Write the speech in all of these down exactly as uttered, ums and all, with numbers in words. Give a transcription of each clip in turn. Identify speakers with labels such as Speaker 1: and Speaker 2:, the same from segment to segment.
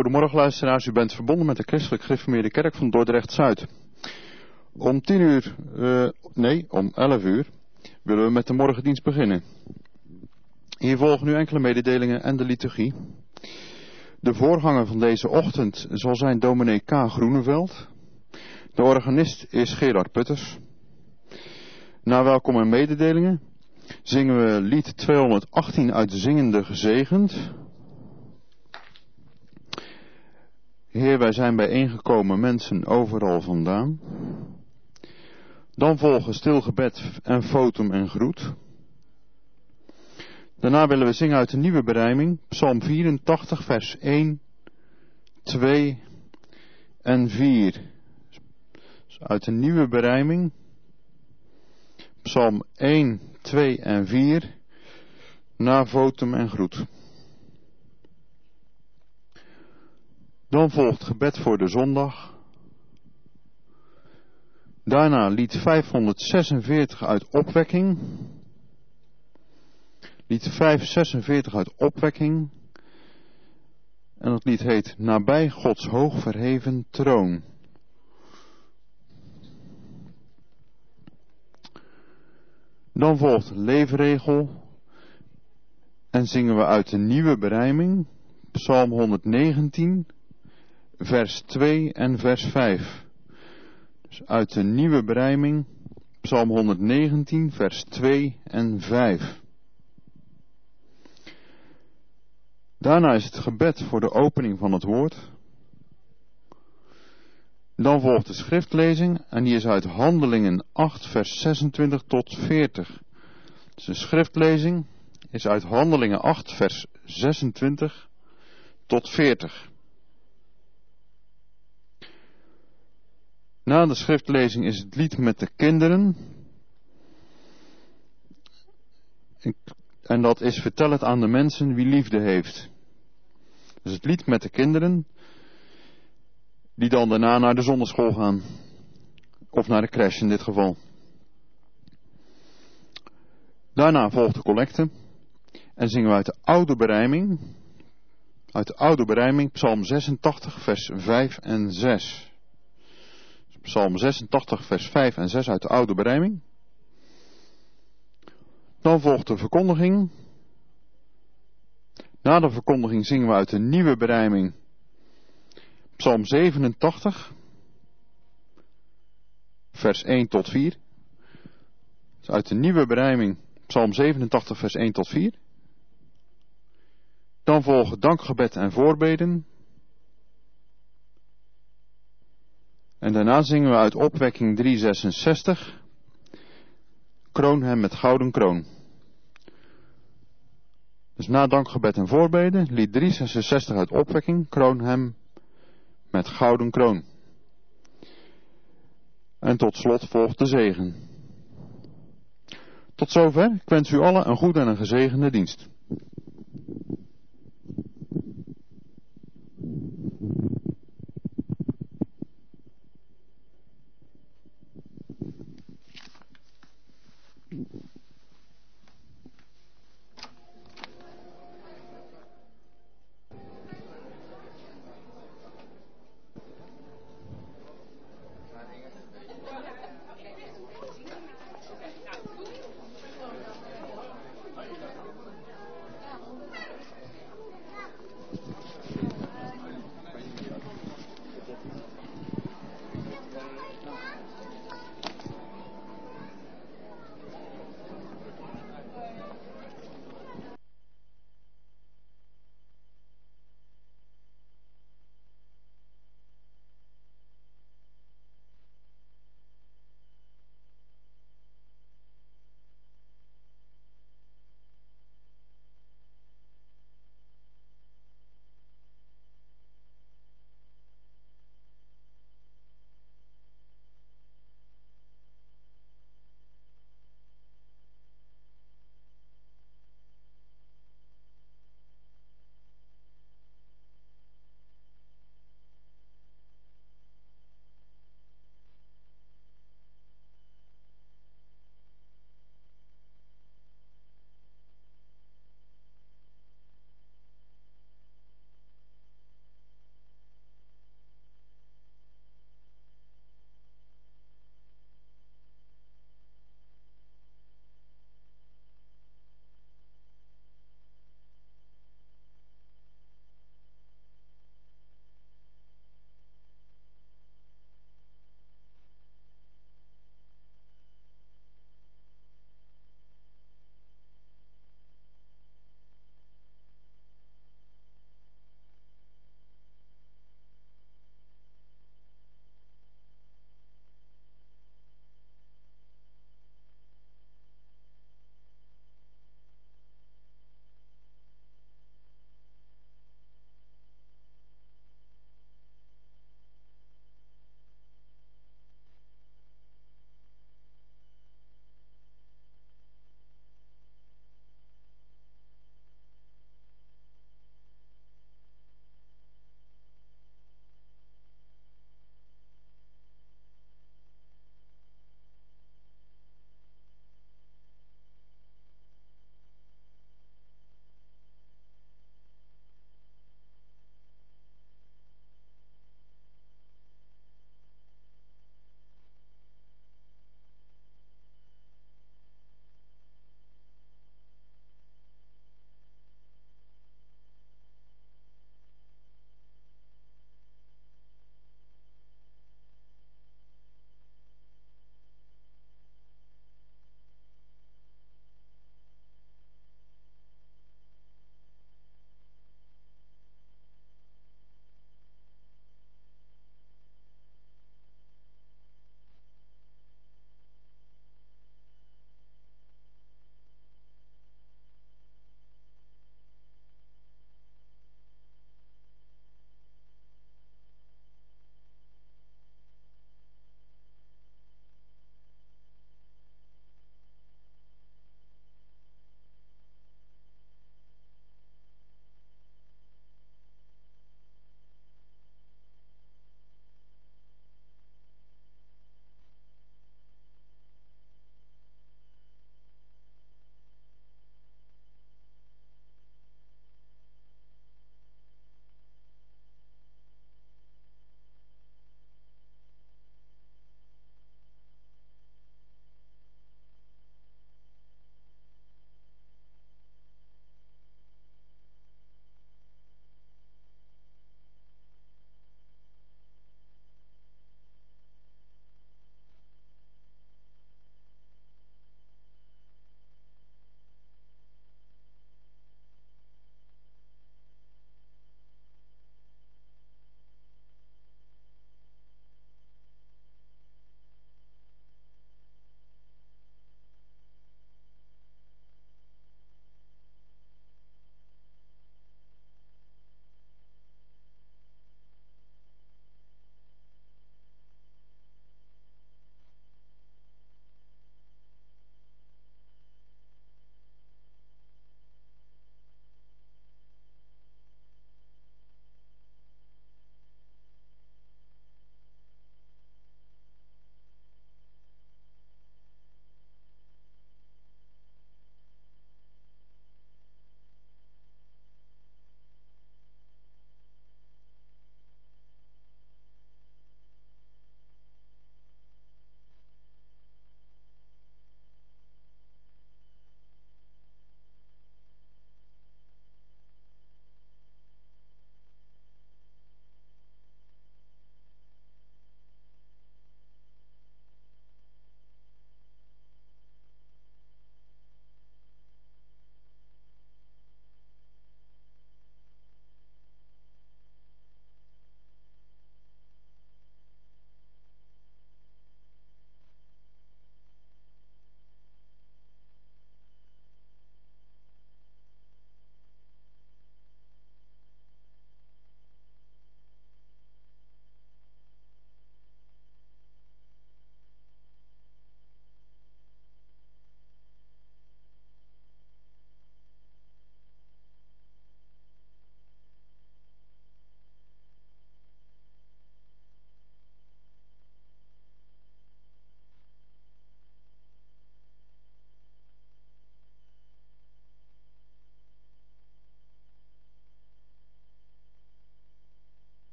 Speaker 1: Goedemorgen luisteraars, u bent verbonden met de Christelijk Gereformeerde Kerk van Dordrecht-Zuid. Om tien uur, uh, nee, om elf uur willen we met de morgendienst beginnen. Hier volgen nu enkele mededelingen en de liturgie. De voorganger van deze ochtend zal zijn dominee K. Groeneveld. De organist is Gerard Putters. Na welkom en mededelingen zingen we lied tweehonderdachttien uit Zingende Gezegend. Heer, wij zijn bijeengekomen mensen overal vandaan. Dan volgen stil gebed en fotum en groet. Daarna willen we zingen uit de nieuwe berijming, Psalm vierentachtig, vers één, twee en vier. Dus uit de nieuwe berijming, Psalm één, twee en vier, na fotum en groet. Dan volgt gebed voor de zondag. Daarna lied vijfhonderdzesenveertig uit opwekking. Lied vijfhonderdzesenveertig uit opwekking. En dat lied heet Nabij Gods hoog verheven troon. Dan volgt leefregel. En zingen we uit de nieuwe berijming. Psalm honderdnegentien. Vers twee en vers vijf. Dus uit de nieuwe berijming, Psalm honderdnegentien, vers twee en vijf. Daarna is het gebed voor de opening van het woord. Dan volgt de schriftlezing en die is uit Handelingen acht, vers zesentwintig tot veertig. Dus de schriftlezing is uit Handelingen acht, vers zesentwintig tot veertig. Na de schriftlezing is het lied met de kinderen. En dat is vertel het aan de mensen wie liefde heeft. Dus het lied met de kinderen. Die dan daarna naar de zonderschool gaan. Of naar de crash in dit geval. Daarna volgt de collecte. En zingen we uit de oude berijming. Uit de oude berijming, Psalm zesentachtig, vers vijf en zes. Psalm zesentachtig, vers vijf en zes uit de oude berijming. Dan volgt de verkondiging. Na de verkondiging zingen we uit de nieuwe berijming. Psalm zevenentachtig, vers één tot vier. Dus uit de nieuwe berijming, Psalm zevenentachtig, vers één tot vier. Dan volgen dankgebed en voorbeden. En daarna zingen we uit opwekking driehonderdzesenzestig. Kroon hem met gouden kroon. Dus na dankgebed en voorbeden, lied driehonderdzesenzestig uit opwekking, kroon hem met gouden kroon. En tot slot volgt de zegen. Tot zover, ik wens u allen een goede en een gezegende dienst.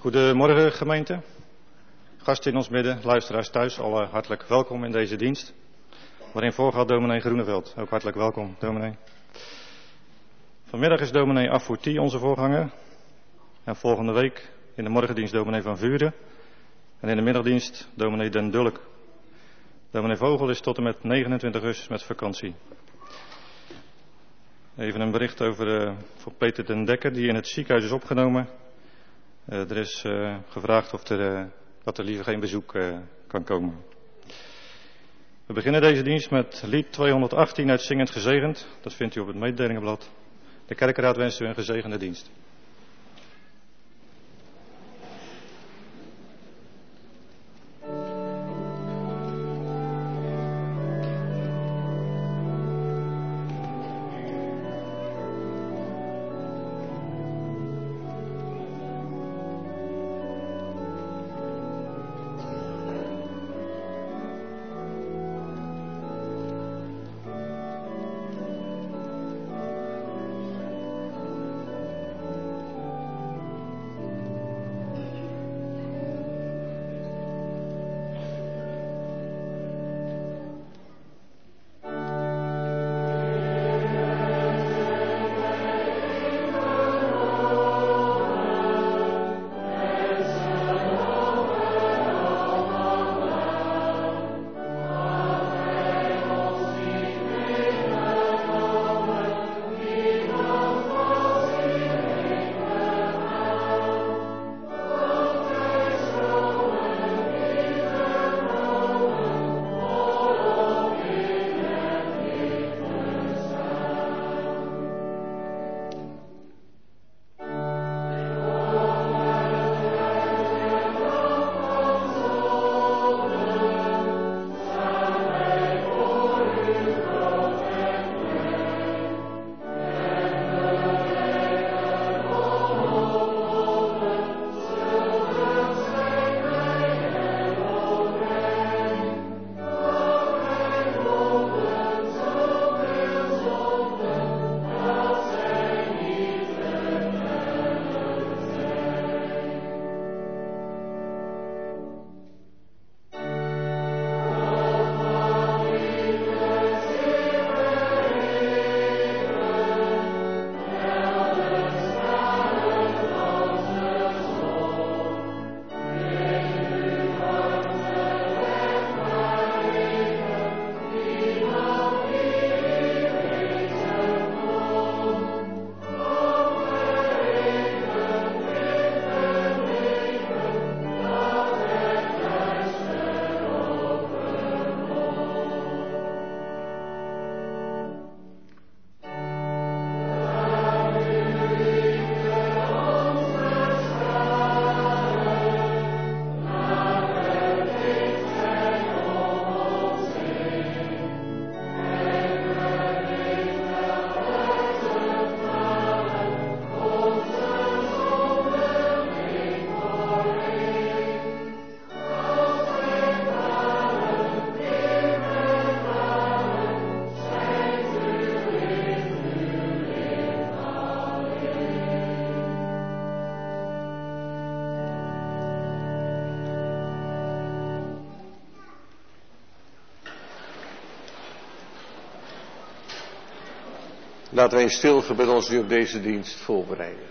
Speaker 2: Goedemorgen gemeente, gasten in ons midden, luisteraars thuis, alle hartelijk welkom in deze dienst. Waarin voorgaat dominee Groeneveld, ook hartelijk welkom dominee. Vanmiddag is dominee Afouti onze voorganger en volgende week in de morgendienst dominee Van Vuren en in de middagdienst dominee Den Dulk. Dominee Vogel is tot en met negenentwintig augustus met vakantie. Even een bericht over uh, voor Peter den Dekker die in het ziekenhuis is opgenomen. Uh, er is uh, gevraagd of er, uh, dat er liever geen bezoek uh, kan komen. We beginnen deze dienst met lied tweehonderdachttien uit Zingend Gezegend. Dat vindt u op het mededelingenblad. De kerkenraad wenst u een gezegende dienst.
Speaker 3: Laten wij in stil gebed ons nu op deze dienst voorbereiden.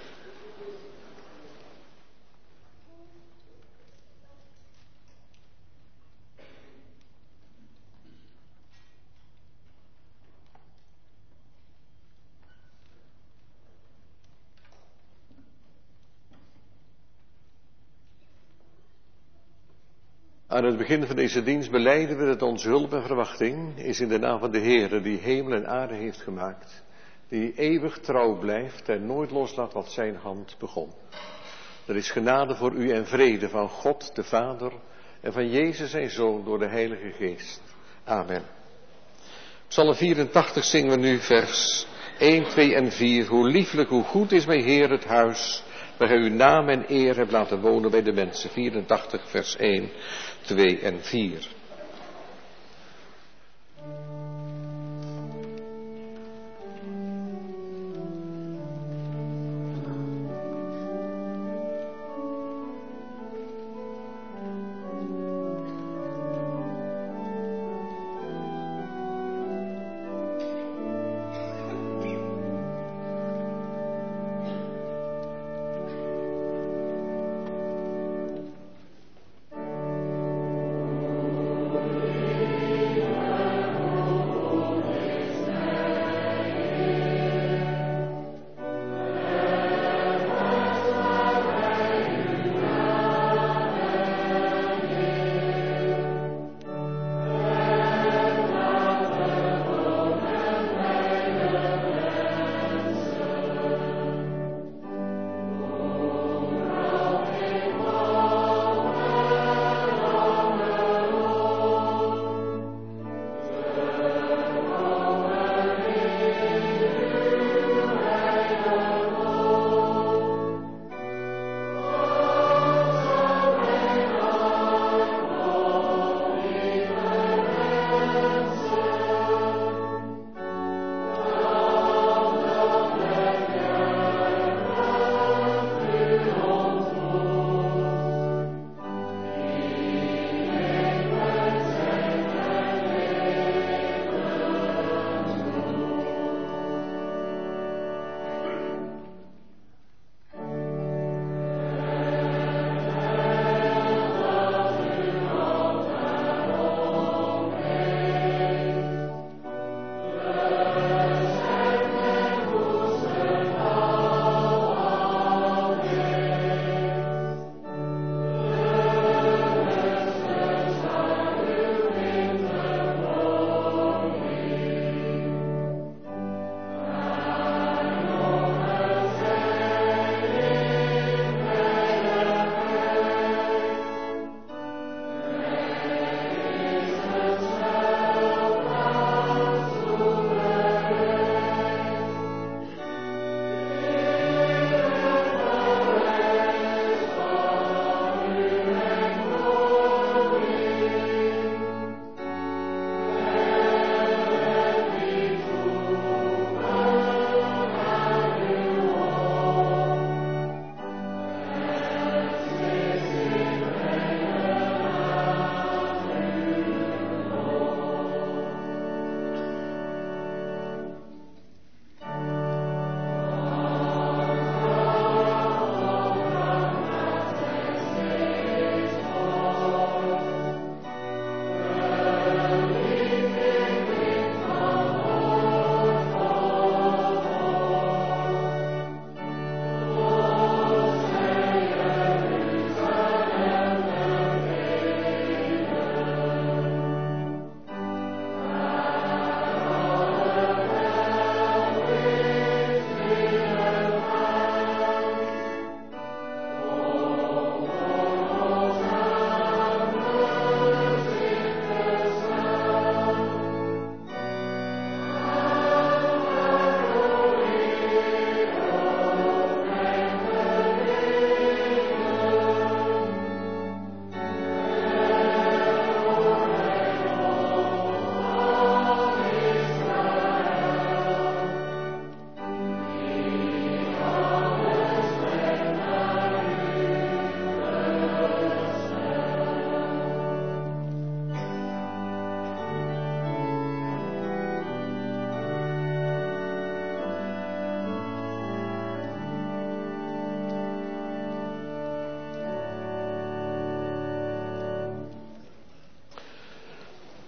Speaker 3: Aan het begin van deze dienst belijden we dat onze hulp en verwachting is in de naam van de Heere die hemel en aarde heeft gemaakt, die eeuwig trouw blijft en nooit loslaat wat zijn hand begon. Er is genade voor u en vrede van God de Vader en van Jezus zijn Zoon door de Heilige Geest. Amen. Psalm vierentachtig zingen we nu vers één, twee en vier. Hoe lieflijk, hoe goed is mijn Heer het huis, waar gij uw naam en eer hebt laten wonen bij de mensen. vierentachtig vers één, twee en vier.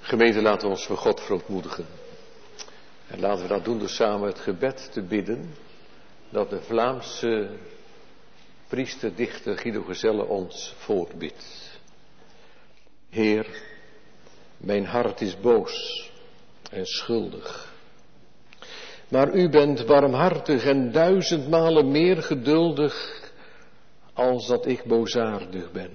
Speaker 3: Gemeente, laten we ons voor God verontmoedigen. En laten we dat doen door samen het gebed te bidden dat de Vlaamse priesterdichter Guido Gezelle ons voorbidt. Heer, mijn hart is boos en schuldig. Maar u bent barmhartig en duizendmalen meer geduldig als dat ik boosaardig ben.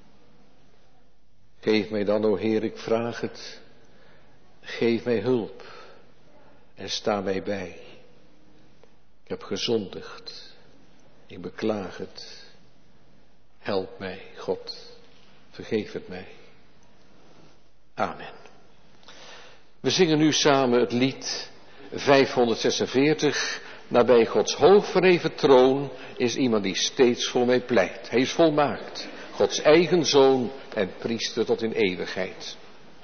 Speaker 3: Geef mij dan, o Heer, ik vraag het, geef mij hulp en sta mij bij. Ik heb gezondigd, ik beklaag het. Help mij, God, vergeef het mij. Amen. We zingen nu samen het lied vijfhonderdzesenveertig. Nabij Gods hoogverheven troon is iemand die steeds voor mij pleit. Hij is volmaakt, Gods eigen zoon en priester tot in eeuwigheid.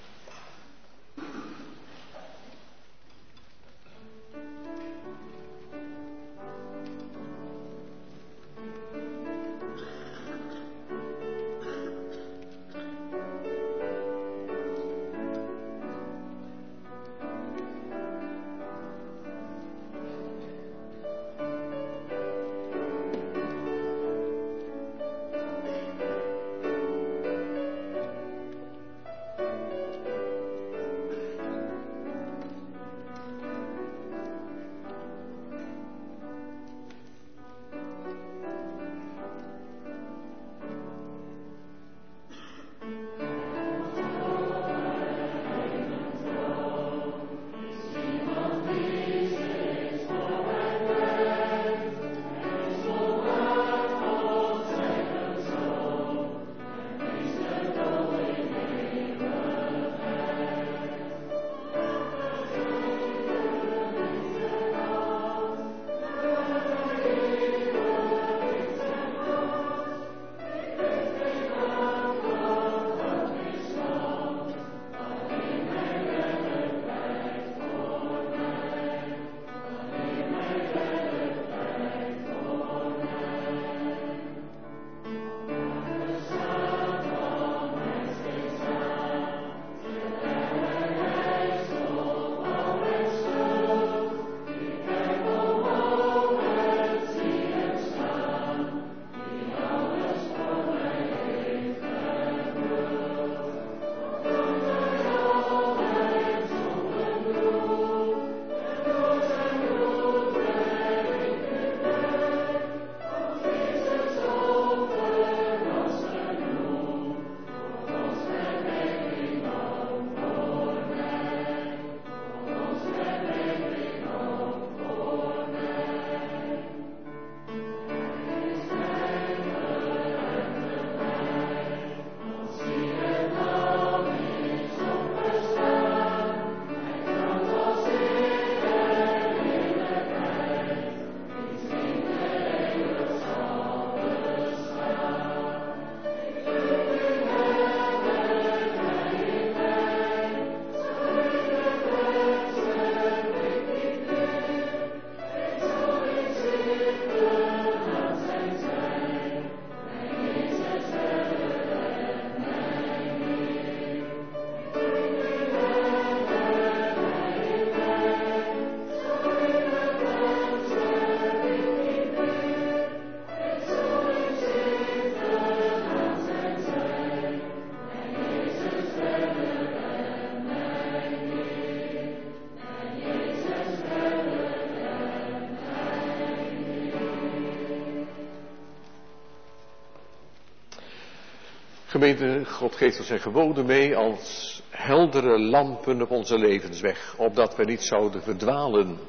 Speaker 3: Gemeente, God geeft ons zijn geboden mee als heldere lampen op onze levensweg, opdat we niet zouden verdwalen.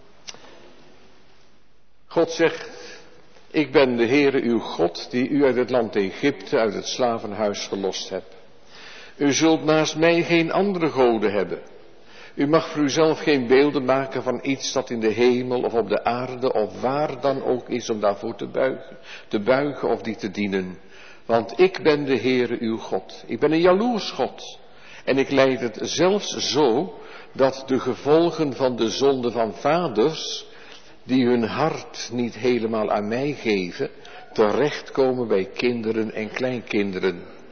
Speaker 3: God zegt, ik ben de Heere uw God, die u uit het land Egypte, uit het slavenhuis gelost hebt. U zult naast mij geen andere goden hebben. U mag voor uzelf geen beelden maken van iets dat in de hemel of op de aarde of waar dan ook is om daarvoor te buigen, te buigen of die te dienen. Want ik ben de Heere uw God. Ik ben een jaloers God. En ik leid het zelfs zo dat de gevolgen van de zonde van vaders, die hun hart niet helemaal aan mij geven, terechtkomen bij kinderen en kleinkinderen.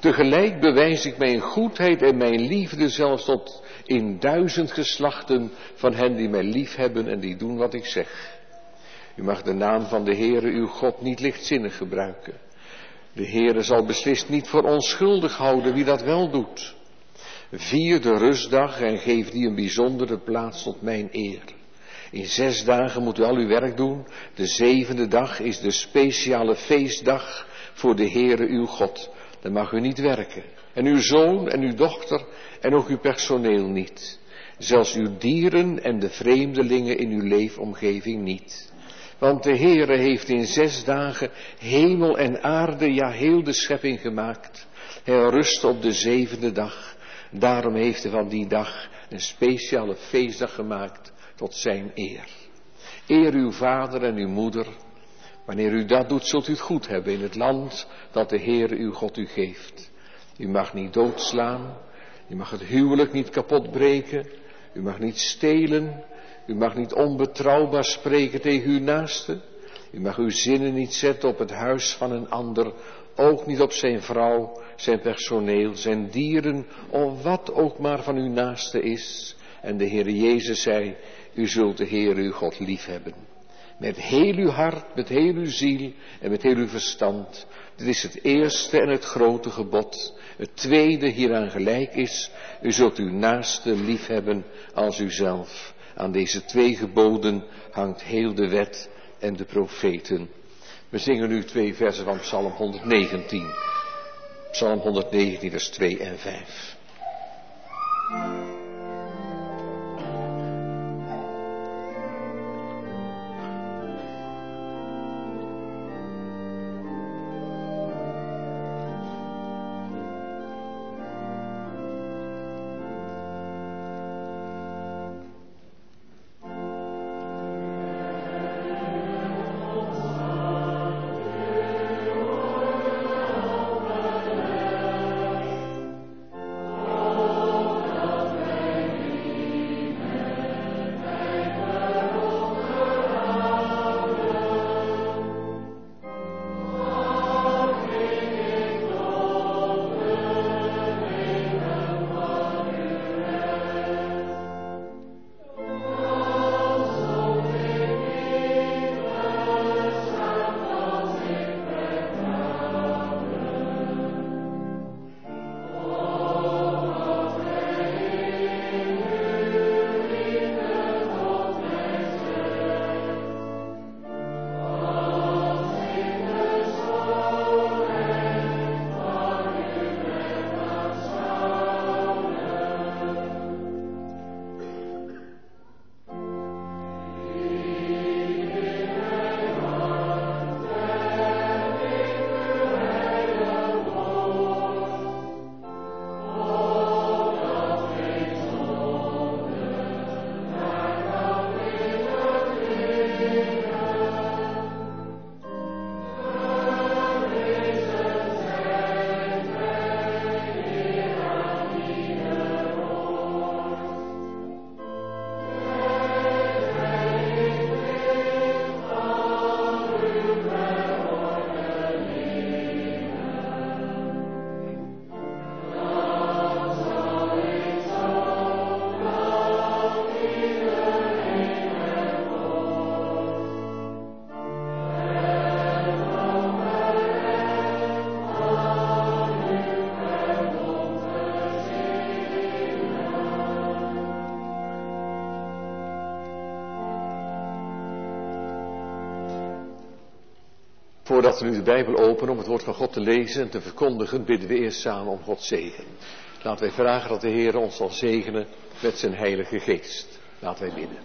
Speaker 3: Tegelijk bewijs ik mijn goedheid en mijn liefde zelfs tot in duizend geslachten van hen die mij lief hebben en die doen wat ik zeg. U mag de naam van de Heere uw God niet lichtzinnig gebruiken. De Heere zal beslist niet voor onschuldig houden wie dat wel doet. Vier de rustdag en geef die een bijzondere plaats tot mijn eer. In zes dagen moet u al uw werk doen. De zevende dag is de speciale feestdag voor de Heere uw God. Dan mag u niet werken. En uw zoon en uw dochter en ook uw personeel niet. Zelfs uw dieren en de vreemdelingen in uw leefomgeving niet. Want de Heere heeft in zes dagen hemel en aarde, ja heel de schepping gemaakt. Hij rust op de zevende dag. Daarom heeft hij van die dag een speciale feestdag gemaakt tot zijn eer. Eer uw vader en uw moeder. Wanneer u dat doet, zult u het goed hebben in het land dat de Heere uw God u geeft. U mag niet doodslaan. U mag het huwelijk niet kapot breken. U mag niet stelen. U mag niet onbetrouwbaar spreken tegen uw naaste. U mag uw zinnen niet zetten op het huis van een ander. Ook niet op zijn vrouw, zijn personeel, zijn dieren, of wat ook maar van uw naaste is. En de Heere Jezus zei, u zult de Heere uw God lief hebben. Met heel uw hart, met heel uw ziel en met heel uw verstand. Dit is het eerste en het grote gebod. Het tweede hieraan gelijk is, u zult uw naaste lief hebben als uzelf. Aan deze twee geboden hangt heel de wet en de profeten. We zingen nu twee versen van Psalm honderdnegentien. Psalm honderdnegentien, vers twee en vijf. Voordat we nu de Bijbel openen om het woord van God te lezen en te verkondigen, bidden we eerst samen om Gods zegen. Laten wij vragen dat de Heer ons zal zegenen met zijn heilige geest. Laten wij bidden.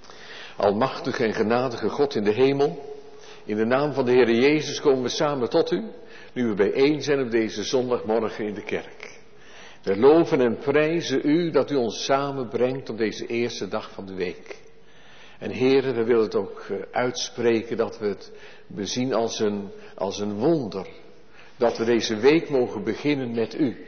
Speaker 3: Almachtige en genadige God in de hemel, in de naam van de Heer Jezus komen we samen tot u, nu we bijeen zijn op deze zondagmorgen in de kerk. We loven en prijzen u dat u ons samenbrengt op deze eerste dag van de week. En heren, we willen het ook uitspreken dat we het bezien als een, als een wonder. Dat we deze week mogen beginnen met u.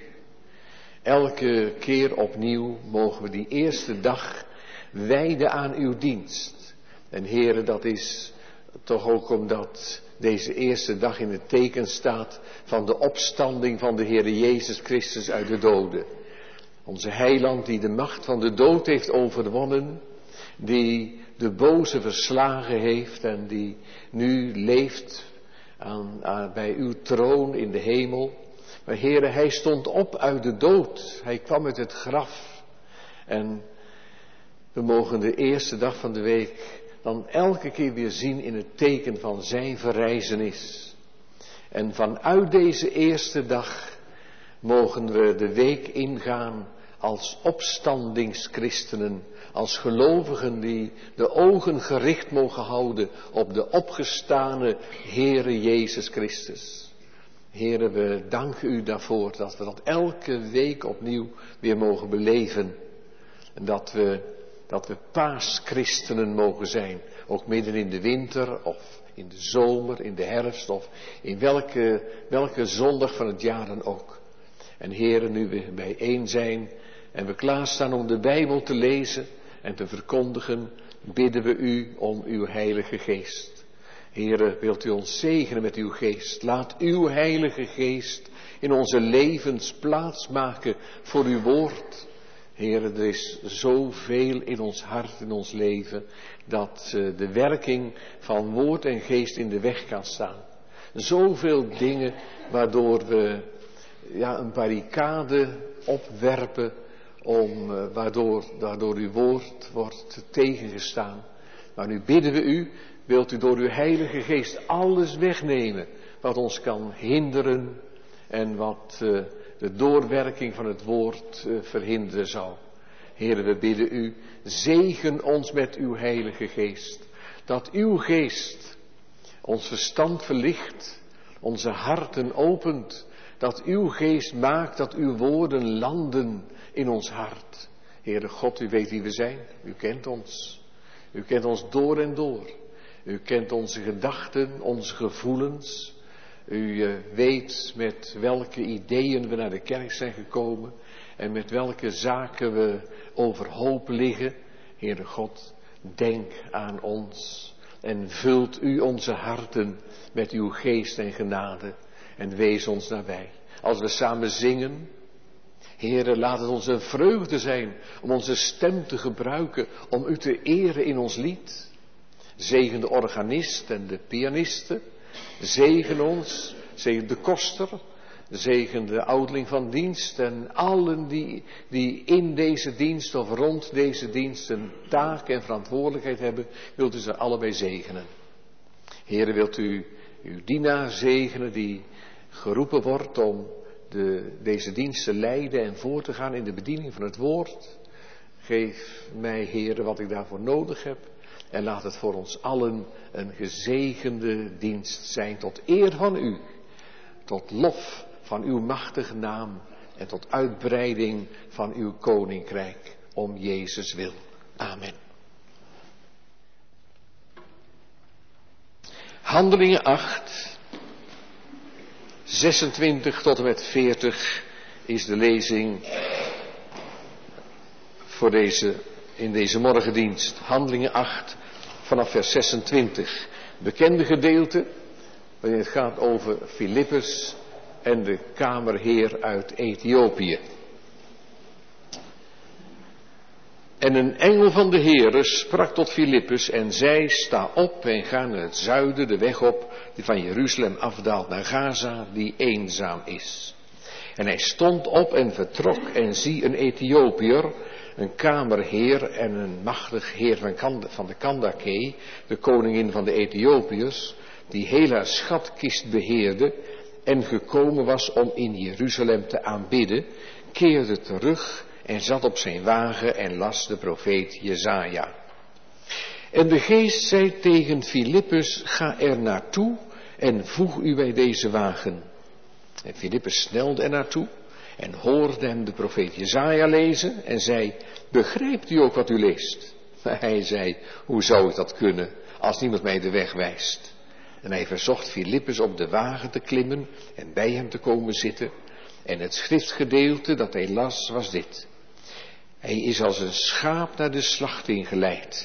Speaker 3: Elke keer opnieuw mogen we die eerste dag wijden aan uw dienst. En heren, dat is Toch ook omdat deze eerste dag in het teken staat van de opstanding van de Heere Jezus Christus uit de doden. Onze heiland die de macht van de dood heeft overwonnen, die de boze verslagen heeft en die nu leeft aan, aan, bij uw troon in de hemel. Maar Heere, hij stond op uit de dood, hij kwam uit het graf. En we mogen de eerste dag van de week dan elke keer weer zien in het teken van zijn verrijzenis. En vanuit deze eerste dag mogen we de week ingaan als opstandingschristenen, als gelovigen die de ogen gericht mogen houden op de opgestane Heere Jezus Christus. Heere, we danken u daarvoor dat we dat elke week opnieuw weer mogen beleven. En dat we, dat we paaschristenen mogen zijn, ook midden in de winter of in de zomer, in de herfst of in welke, welke zondag van het jaar dan ook. En Heere, nu we bijeen zijn en we klaarstaan om de Bijbel te lezen en te verkondigen, bidden we u om uw Heilige Geest. Heere, wilt u ons zegenen met uw Geest. Laat uw Heilige Geest in onze levens plaats maken voor uw woord. Heere, er is zoveel in ons hart, in ons leven, dat uh, de werking van woord en geest in de weg kan staan. Zoveel dingen waardoor we ja, een barricade opwerpen, om, uh, waardoor, waardoor uw woord wordt tegengestaan. Maar nu bidden we u, wilt u door uw Heilige Geest alles wegnemen wat ons kan hinderen en wat uh, de doorwerking van het woord uh, verhinderen zou. Heere, we bidden u, zegen ons met uw Heilige Geest. Dat uw Geest ons verstand verlicht, onze harten opent. Dat uw Geest maakt dat uw woorden landen in ons hart. Heere God, u weet wie we zijn. U kent ons. U kent ons door en door. U kent onze gedachten, onze gevoelens. U uh, weet met welke ideeën we naar de kerk zijn gekomen. En met welke zaken we overhoop liggen. Heere God, denk aan ons. En vult u onze harten met uw geest en genade. En wees ons nabij. Als we samen zingen. Heere, laat het ons een vreugde zijn om onze stem te gebruiken. Om u te eren in ons lied. Zegen de organist en de pianisten. Zegen ons, zegen de koster. Zegen de ouderling van dienst en allen die, die in deze dienst of rond deze dienst een taak en verantwoordelijkheid hebben, wilt u ze allebei zegenen. Heere, wilt u uw dienaar zegenen die geroepen wordt om de, deze dienst te leiden en voor te gaan in de bediening van het woord. Geef mij, Heere, wat ik daarvoor nodig heb en laat het voor ons allen een gezegende dienst zijn tot eer van u, tot lof van uw machtige naam en tot uitbreiding van uw koninkrijk om Jezus wil. Amen. Handelingen acht, zesentwintig tot en met veertig is de lezing voor deze, in deze morgendienst. Handelingen acht vanaf vers zesentwintig. Bekende gedeelte waarin het gaat over Filippus en de kamerheer uit Ethiopië. En een engel van de Heere sprak tot Filippus en zei, sta op en ga naar het zuiden de weg op die van Jeruzalem afdaalt naar Gaza, die eenzaam is. En hij stond op en vertrok en zie een Ethiopiër, een kamerheer en een machtig heer van, Kand- van de Kandake, de koningin van de Ethiopiërs, die heel haar schatkist beheerde en gekomen was om in Jeruzalem te aanbidden, keerde terug en zat op zijn wagen en las de profeet Jesaja. En de geest zei tegen Filippus, ga er naartoe en voeg u bij deze wagen. En Filippus snelde er naartoe en hoorde hem de profeet Jesaja lezen en zei, begrijpt u ook wat u leest? Maar hij zei, hoe zou ik dat kunnen als niemand mij de weg wijst? En hij verzocht Filippus op de wagen te klimmen en bij hem te komen zitten. En het schriftgedeelte dat hij las was dit. Hij is als een schaap naar de slachting geleid.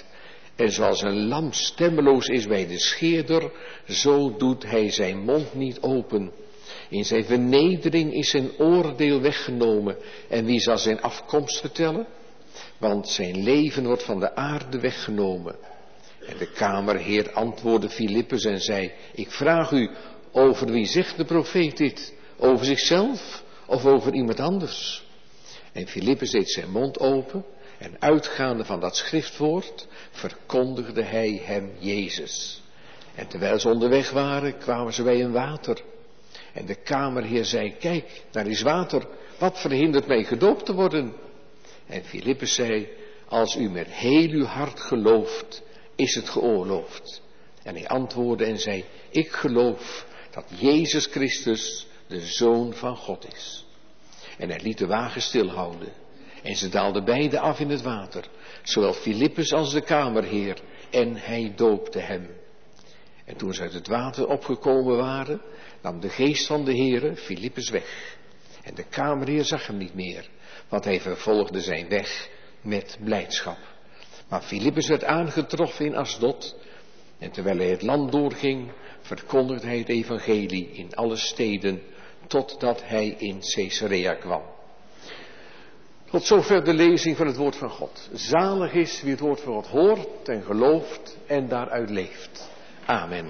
Speaker 3: En zoals een lam stemmeloos is bij de scheerder, zo doet hij zijn mond niet open. In zijn vernedering is zijn oordeel weggenomen. En wie zal zijn afkomst vertellen? Want zijn leven wordt van de aarde weggenomen. En de kamerheer antwoordde Filippus en zei, ik vraag u, over wie zegt de profeet dit? Over zichzelf of over iemand anders? En Filippus deed zijn mond open en uitgaande van dat schriftwoord verkondigde hij hem Jezus. En terwijl ze onderweg waren, kwamen ze bij een water. En de kamerheer zei, kijk, daar is water, wat verhindert mij gedoopt te worden? En Filippus zei, als u met heel uw hart gelooft, is het geoorloofd. En hij antwoordde en zei, ik geloof dat Jezus Christus de Zoon van God is. En hij liet de wagen stilhouden. En ze daalden beide af in het water, zowel Filippus als de kamerheer, en hij doopte hem. En toen ze uit het water opgekomen waren, nam de geest van de Heere Filippus weg. En de kamerheer zag hem niet meer, want hij vervolgde zijn weg met blijdschap. Maar Filippus werd aangetroffen in Asdod, en terwijl hij het land doorging, verkondigde hij het evangelie in alle steden, totdat hij in Caesarea kwam. Tot zover de lezing van het woord van God. Zalig is wie het woord van God hoort en gelooft en daaruit leeft. Amen.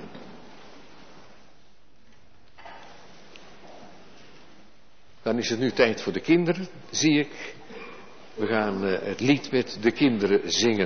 Speaker 3: Dan is het nu tijd voor de kinderen, zie ik. We gaan uh, het lied met de kinderen zingen.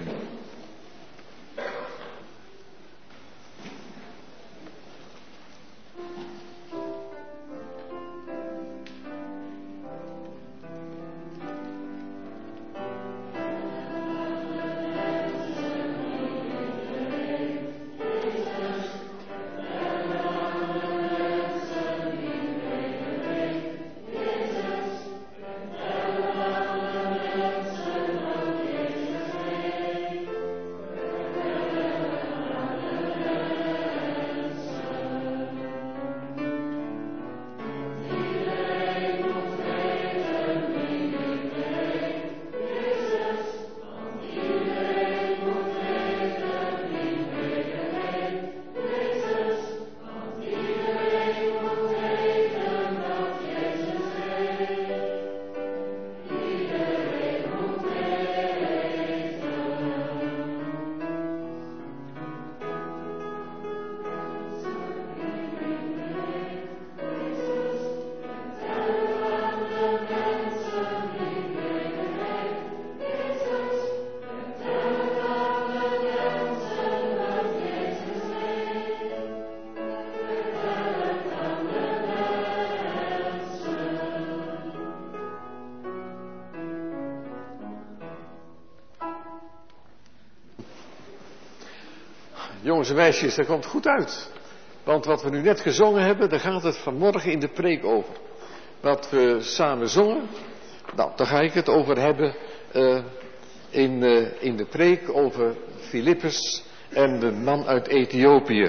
Speaker 3: Jongens en meisjes, dat komt goed uit. Want wat we nu net gezongen hebben, daar gaat het vanmorgen in de preek over. Wat we samen zongen, nou, daar ga ik het over hebben uh, in, uh, in de preek over Filippus en de man uit Ethiopië.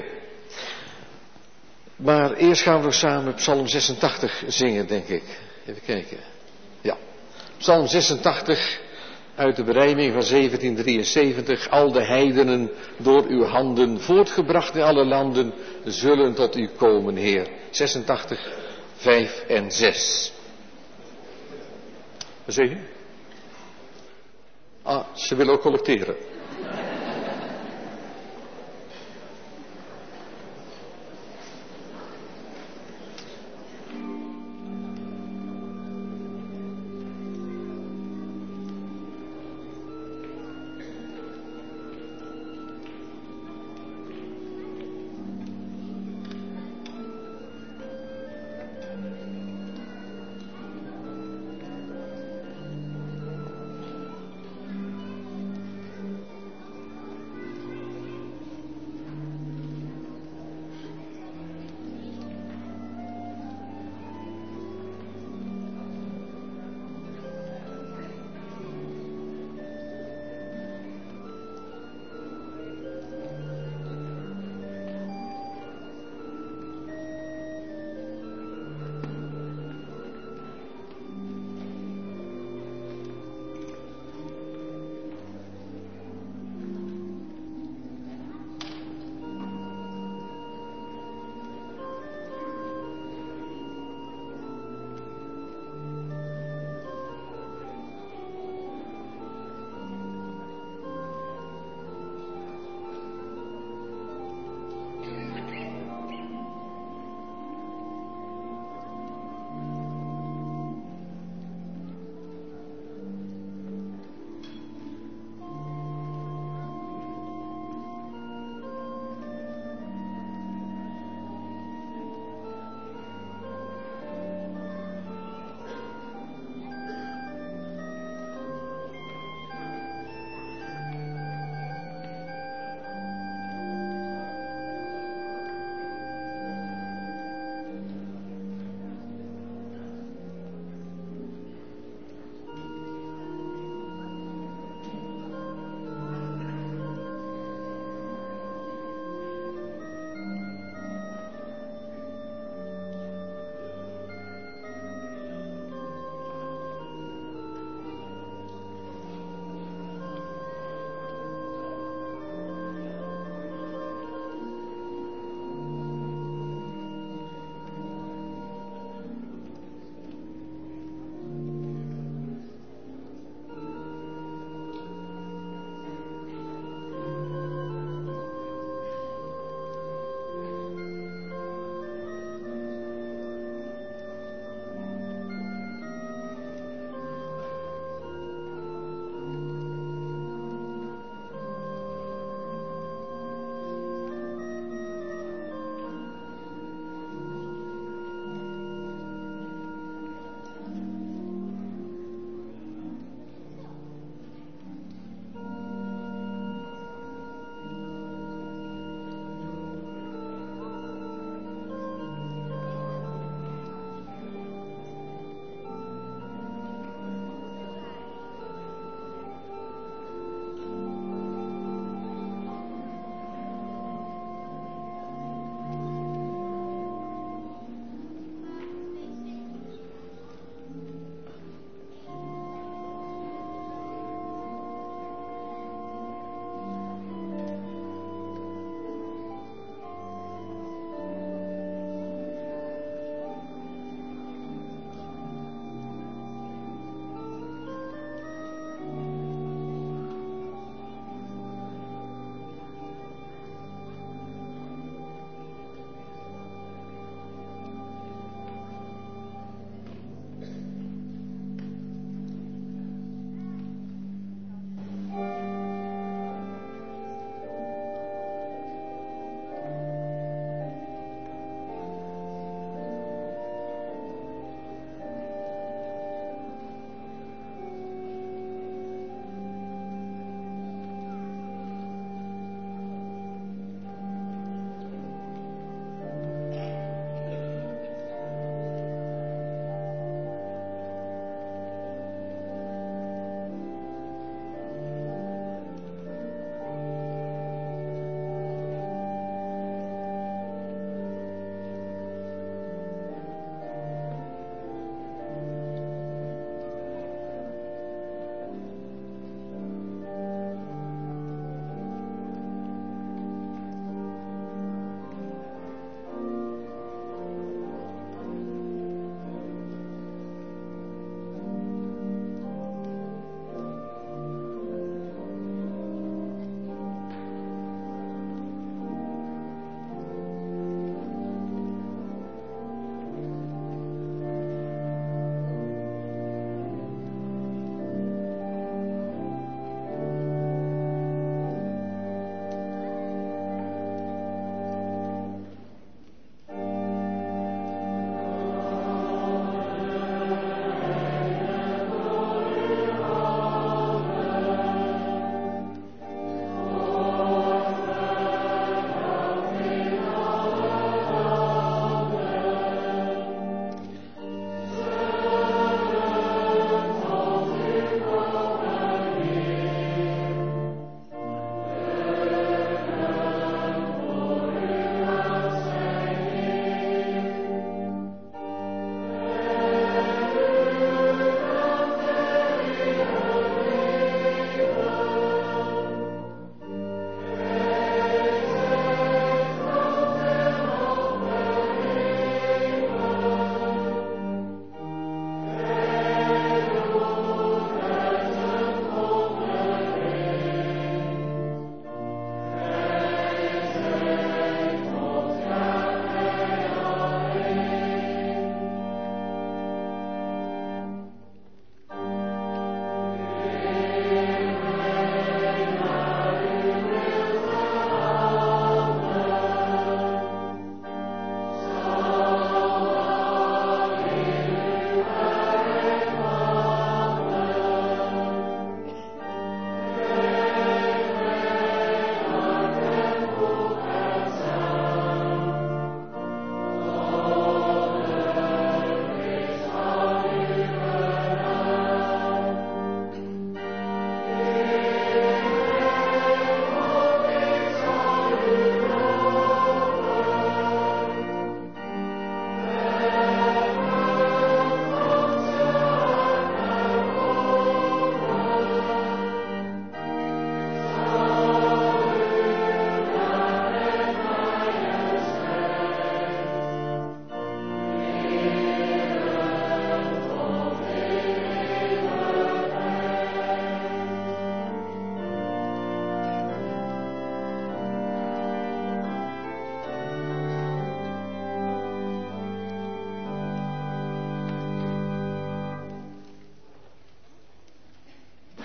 Speaker 3: Maar eerst gaan we samen Psalm zesentachtig zingen, denk ik. Even kijken. Ja, Psalm zesentachtig uit de berijming van zeventien drieënzeventig. Al de heidenen door uw handen voortgebracht in alle landen zullen tot u komen, Heer. zesentachtig, vijf en zes. Wat zeg je? Ah, ze willen ook collecteren.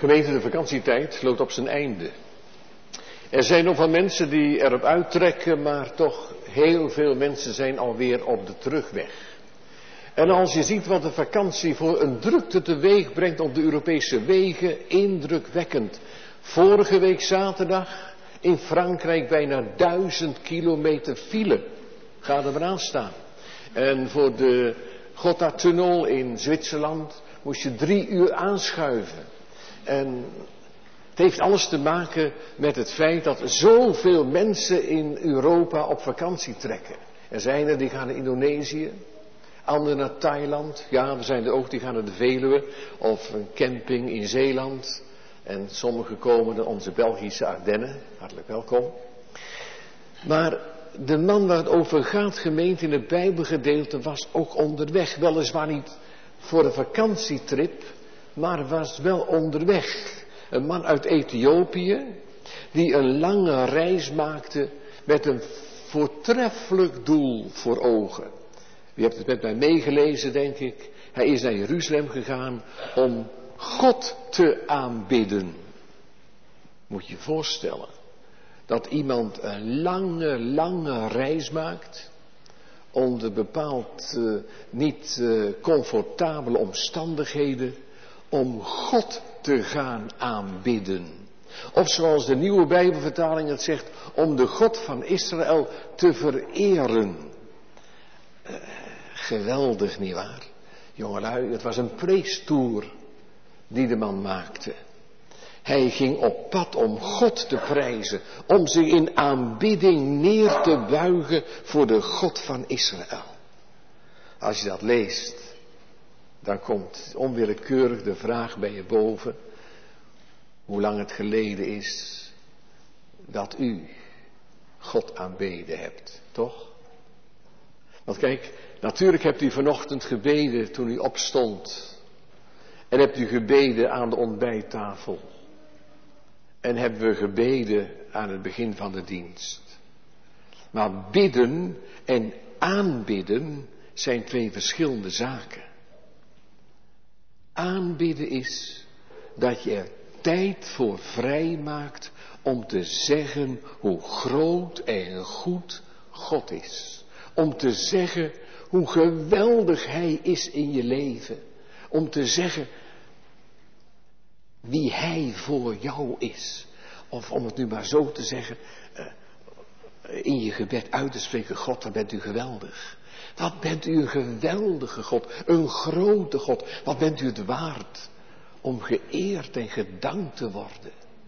Speaker 3: Gemeente, de vakantietijd loopt op zijn einde. Er zijn nog wel mensen die erop uittrekken, maar toch heel veel mensen zijn alweer op de terugweg. En als je ziet wat de vakantie voor een drukte teweeg brengt op de Europese wegen, indrukwekkend. Vorige week zaterdag in Frankrijk bijna duizend kilometer file. Ga er maar aan staan. En voor de Gotthardtunnel in Zwitserland moest je drie uur aanschuiven. En het heeft alles te maken met het feit dat zoveel mensen in Europa op vakantie trekken. Er zijn er die gaan naar Indonesië, anderen naar Thailand. Ja, er zijn er ook die gaan naar de Veluwe of een camping in Zeeland. En sommigen komen naar onze Belgische Ardennen. Hartelijk welkom. Maar de man waar het over gaat, gemeente, in het Bijbelgedeelte was ook onderweg. Weliswaar niet voor een vakantietrip, maar was wel onderweg. Een man uit Ethiopië, die een lange reis maakte met een voortreffelijk doel voor ogen. U hebt het met mij meegelezen, denk ik. Hij is naar Jeruzalem gegaan om God te aanbidden. Moet je je voorstellen dat iemand een lange, lange reis maakt onder bepaald uh, niet uh, comfortabele omstandigheden om God te gaan aanbidden. Of zoals de nieuwe Bijbelvertaling het zegt, om de God van Israël te vereren. Uh, geweldig, nietwaar? Jongelui, het was een preestoer die de man maakte. Hij ging op pad om God te prijzen, om zich in aanbidding neer te buigen voor de God van Israël. Als je dat leest, dan komt onwillekeurig de vraag bij je boven, hoe lang het geleden is dat u God aanbeden hebt, toch? Want kijk, natuurlijk hebt u vanochtend gebeden toen u opstond. En hebt u gebeden aan de ontbijttafel. En hebben we gebeden aan het begin van de dienst. Maar bidden en aanbidden zijn twee verschillende zaken. Aanbidden is dat je er tijd voor vrij maakt om te zeggen hoe groot en goed God is. Om te zeggen hoe geweldig Hij is in je leven. Om te zeggen wie Hij voor jou is. Of om het nu maar zo te zeggen, uh, in je gebed uit te spreken, God, wat bent u geweldig. Wat bent u een geweldige God, een grote God. Wat bent u het waard om geëerd en gedankt te worden.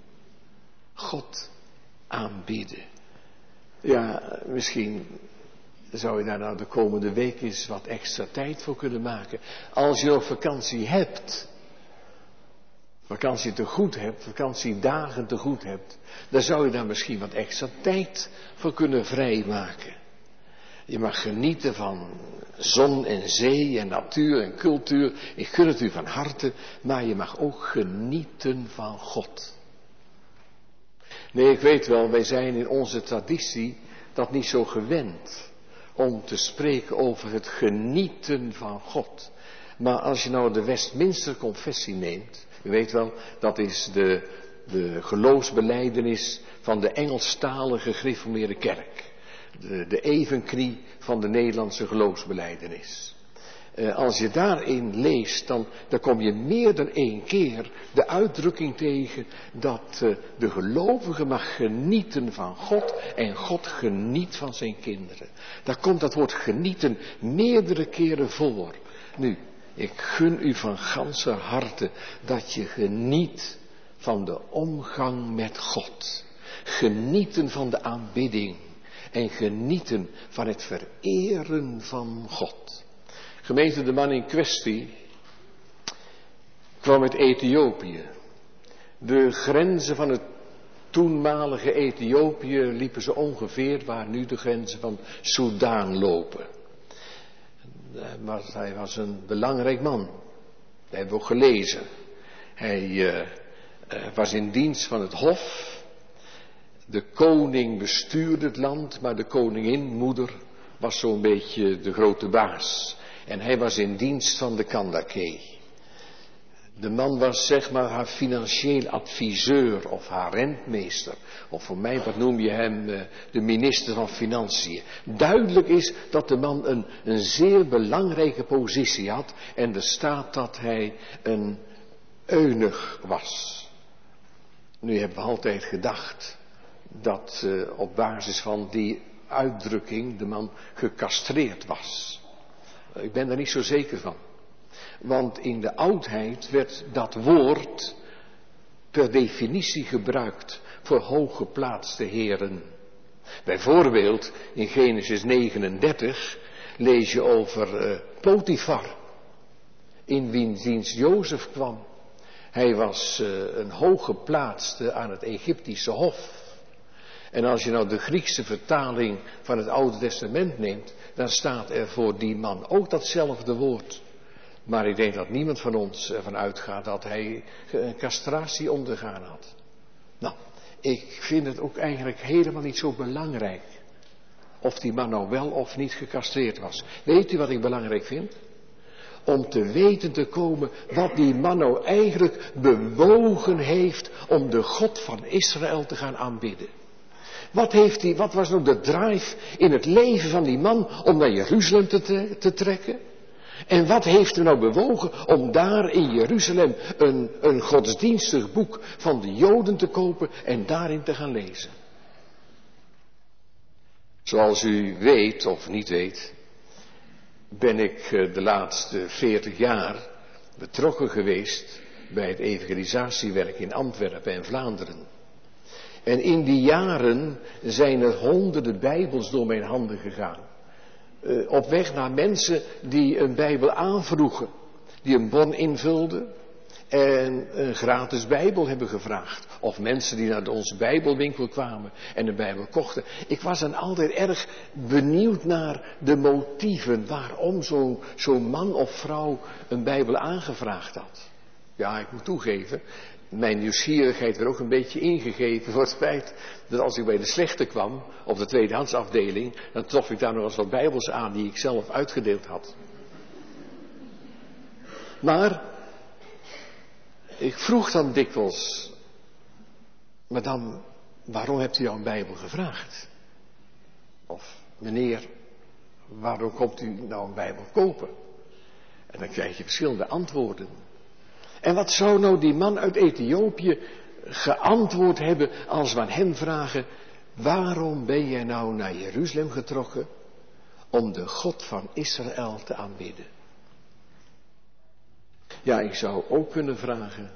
Speaker 3: God aanbidden. Ja, misschien zou je daar nou de komende week eens wat extra tijd voor kunnen maken. Als je nog vakantie hebt, vakantie te goed hebt, vakantiedagen te goed hebt, dan zou je daar misschien wat extra tijd voor kunnen vrijmaken. Je mag genieten van zon en zee en natuur en cultuur. Ik gun het u van harte, maar je mag ook genieten van God. Nee, ik weet wel, wij zijn in onze traditie dat niet zo gewend om te spreken over het genieten van God. Maar als je nou de Westminster Confessie neemt, u weet wel, dat is de, de geloofsbelijdenis van de Engelstalige gereformeerde kerk. De, de evenknie van de Nederlandse geloofsbelijdenis. Uh, als je daarin leest, dan, dan kom je meer dan één keer de uitdrukking tegen dat uh, de gelovige mag genieten van God en God geniet van zijn kinderen. Daar komt dat woord genieten meerdere keren voor. Nu, ik gun u van ganser harte dat je geniet van de omgang met God. Genieten van de aanbidding. En genieten van het vereren van God. Gemeente, de man in kwestie kwam uit Ethiopië. De grenzen van het toenmalige Ethiopië liepen zo ongeveer waar nu de grenzen van Soudaan lopen. Maar hij was een belangrijk man. Dat hebben we ook gelezen. Hij uh, uh, was in dienst van het hof. De koning bestuurde het land, maar de koningin, moeder, was zo'n beetje de grote baas. En hij was in dienst van de Kandake. De man was zeg maar haar financieel adviseur of haar rentmeester. Of voor mij, wat noem je hem, de minister van Financiën. Duidelijk is dat de man een, een zeer belangrijke positie had. En er staat dat hij een eunuch was. Nu hebben we altijd gedacht dat uh, op basis van die uitdrukking de man gecastreerd was. Ik ben daar niet zo zeker van. Want in de oudheid werd dat woord per definitie gebruikt voor hooggeplaatste heren. Bijvoorbeeld in Genesis negenendertig lees je over uh, Potifar, in wiens dienst Jozef kwam. Hij was uh, een hooggeplaatste aan het Egyptische hof. En als je nou de Griekse vertaling van het Oude Testament neemt, dan staat er voor die man ook datzelfde woord. Maar ik denk dat niemand van ons ervan uitgaat dat hij een castratie ondergaan had. Nou, ik vind het ook eigenlijk helemaal niet zo belangrijk of die man nou wel of niet gecastreerd was. Weet u wat ik belangrijk vind? Om te weten te komen wat die man nou eigenlijk bewogen heeft om de God van Israël te gaan aanbidden. Wat, heeft die, wat was nou de drive in het leven van die man om naar Jeruzalem te, te, te trekken? En wat heeft er nou bewogen om daar in Jeruzalem een, een godsdienstig boek van de Joden te kopen en daarin te gaan lezen? Zoals u weet of niet weet, ben ik de laatste veertig jaar betrokken geweest bij het evangelisatiewerk in Antwerpen en Vlaanderen. En in die jaren zijn er honderden Bijbels door mijn handen gegaan. Uh, op weg naar mensen die een Bijbel aanvroegen, die een bon invulden en een gratis Bijbel hebben gevraagd. Of mensen die naar onze Bijbelwinkel kwamen en een Bijbel kochten. Ik was dan altijd erg benieuwd naar de motieven waarom zo'n zo'n man of vrouw een Bijbel aangevraagd had. Ja, ik moet toegeven, mijn nieuwsgierigheid werd ook een beetje ingegeven voor het feit dat als ik bij de slechte kwam, op de tweedehandsafdeling, dan trof ik daar nog eens wat Bijbels aan die ik zelf uitgedeeld had. Maar ik vroeg dan dikwijls, madame, waarom hebt u jou een Bijbel gevraagd? Of meneer, waarom komt u nou een Bijbel kopen? En dan krijg je verschillende antwoorden. En wat zou nou die man uit Ethiopië geantwoord hebben als we aan hem vragen, waarom ben jij nou naar Jeruzalem getrokken om de God van Israël te aanbidden? Ja, ik zou ook kunnen vragen,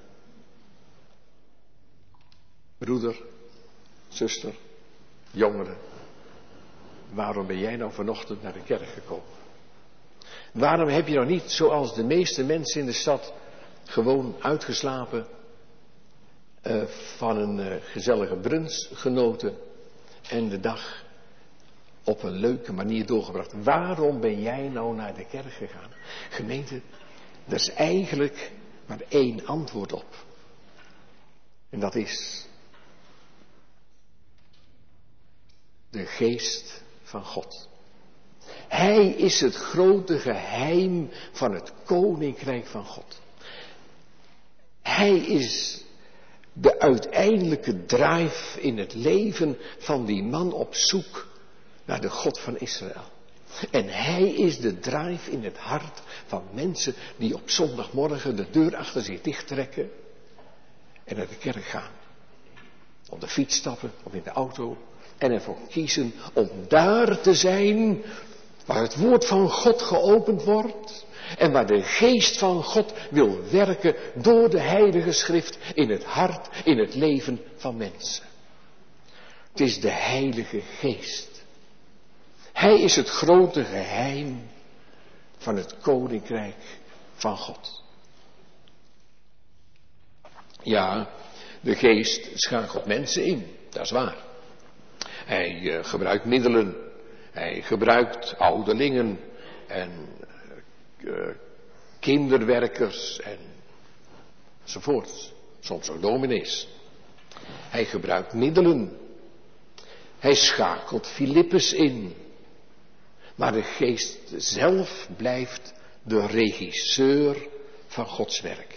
Speaker 3: broeder, zuster, jongeren, waarom ben jij nou vanochtend naar de kerk gekomen? Waarom heb je nou niet, zoals de meeste mensen in de stad, gewoon uitgeslapen, uh, van een uh, gezellige brunch genoten en de dag op een leuke manier doorgebracht? Waarom ben jij nou naar de kerk gegaan? Gemeente, er is eigenlijk maar één antwoord op. En dat is de geest van God. Hij is het grote geheim van het koninkrijk van God. Hij is de uiteindelijke drive in het leven van die man op zoek naar de God van Israël. En hij is de drive in het hart van mensen die op zondagmorgen de deur achter zich dicht trekken en naar de kerk gaan. Op de fiets stappen of in de auto en ervoor kiezen om daar te zijn waar het woord van God geopend wordt. En waar de geest van God wil werken door de heilige schrift in het hart, in het leven van mensen. Het is de heilige geest. Hij is het grote geheim van het koninkrijk van God. Ja, de geest schakelt mensen in, dat is waar. Hij uh, gebruikt middelen, hij gebruikt ouderlingen en Uh, kinderwerkers en enzovoort. Soms ook dominees. Hij gebruikt middelen. Hij schakelt Filippus in. Maar de geest zelf blijft de regisseur van Gods werk.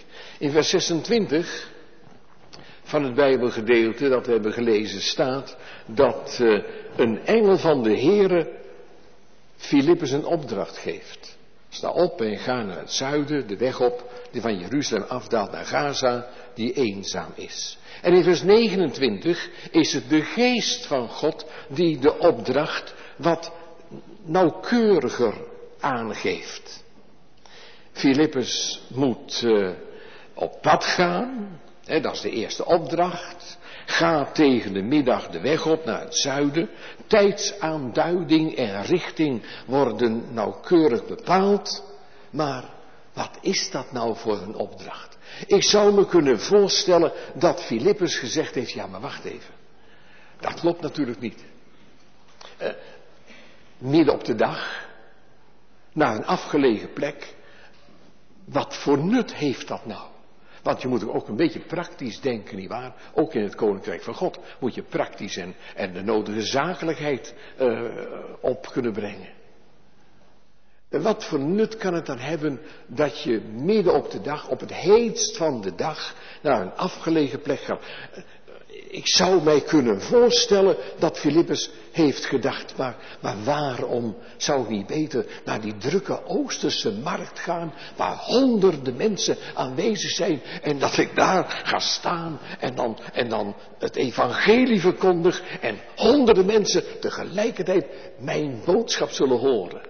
Speaker 3: In vers zesentwintig van het Bijbelgedeelte dat we hebben gelezen staat dat uh, een engel van de Heere Filippus een opdracht geeft. Sta op en ga naar het zuiden, de weg op die van Jeruzalem afdaalt naar Gaza, die eenzaam is. En in vers negenentwintig is het de geest van God die de opdracht wat nauwkeuriger aangeeft. Filippus moet uh, op pad gaan, hè, dat is de eerste opdracht. Ga tegen de middag de weg op naar het zuiden. Tijdsaanduiding en richting worden nauwkeurig bepaald. Maar wat is dat nou voor een opdracht? Ik zou me kunnen voorstellen dat Filippus gezegd heeft, ja maar wacht even. Dat klopt natuurlijk niet. Uh, midden op de dag, naar een afgelegen plek. Wat voor nut heeft dat nou? Want je moet ook een beetje praktisch denken, nietwaar? Ook in het Koninkrijk van God moet je praktisch en, en de nodige zakelijkheid uh, op kunnen brengen. En wat voor nut kan het dan hebben dat je midden op de dag, op het heetst van de dag, naar een afgelegen plek gaat? Ik zou mij kunnen voorstellen dat Filippus heeft gedacht, maar, maar waarom zou ik niet beter naar die drukke Oosterse markt gaan, waar honderden mensen aanwezig zijn, en dat ik daar ga staan en dan, en dan het evangelie verkondig en honderden mensen tegelijkertijd mijn boodschap zullen horen.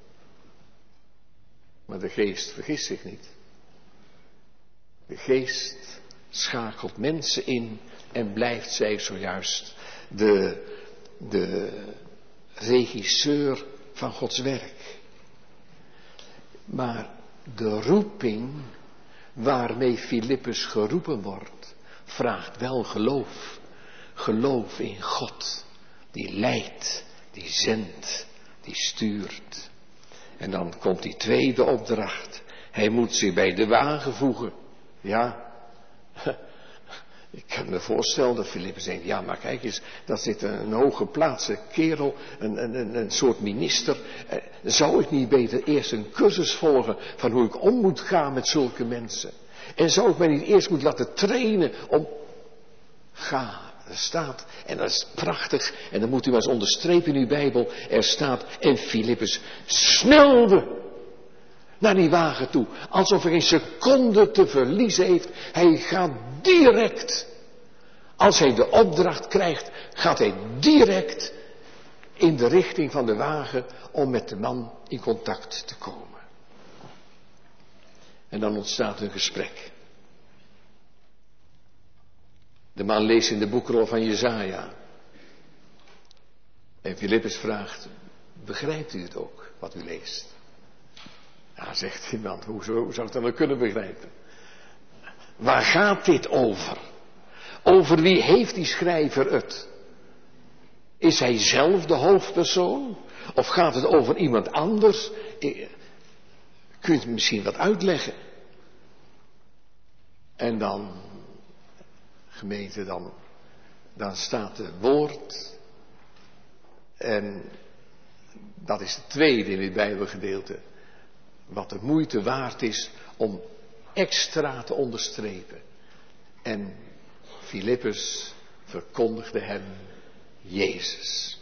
Speaker 3: Maar de geest vergist zich niet. De geest schakelt mensen in en blijft zij zojuist de, de regisseur van Gods werk. Maar de roeping waarmee Filippus geroepen wordt, vraagt wel geloof. Geloof in God, die leidt, die zendt, die stuurt. En dan komt die tweede opdracht. Hij moet zich bij de wagen voegen. Ja, ik kan me voorstellen dat Filippus denkt, ja maar kijk eens, daar zit een hooggeplaatste kerel, een, een, een soort minister. Eh, zou ik niet beter eerst een cursus volgen van hoe ik om moet gaan met zulke mensen? En zou ik mij niet eerst moeten laten trainen om... Ga, er staat, en dat is prachtig, en dan moet u maar eens onderstrepen in uw Bijbel, er staat, en Filippus snelde naar die wagen toe, alsof hij geen seconde te verliezen heeft. Hij gaat direct, als hij de opdracht krijgt, gaat hij direct in de richting van de wagen om met de man in contact te komen. En dan ontstaat een gesprek. De man leest in de boekrol van Jesaja. En Filippus vraagt, begrijpt u het ook, wat u leest? Ja, zegt die man, hoezo zou ik dat nou kunnen begrijpen? Waar gaat dit over? Over wie heeft die schrijver het? Is hij zelf de hoofdpersoon? Of gaat het over iemand anders? Kunt u misschien wat uitleggen? En dan, gemeente, dan, dan staat het woord. En dat is het tweede in het Bijbelgedeelte. Wat de moeite waard is om extra te onderstrepen. En Filippus verkondigde hem Jezus.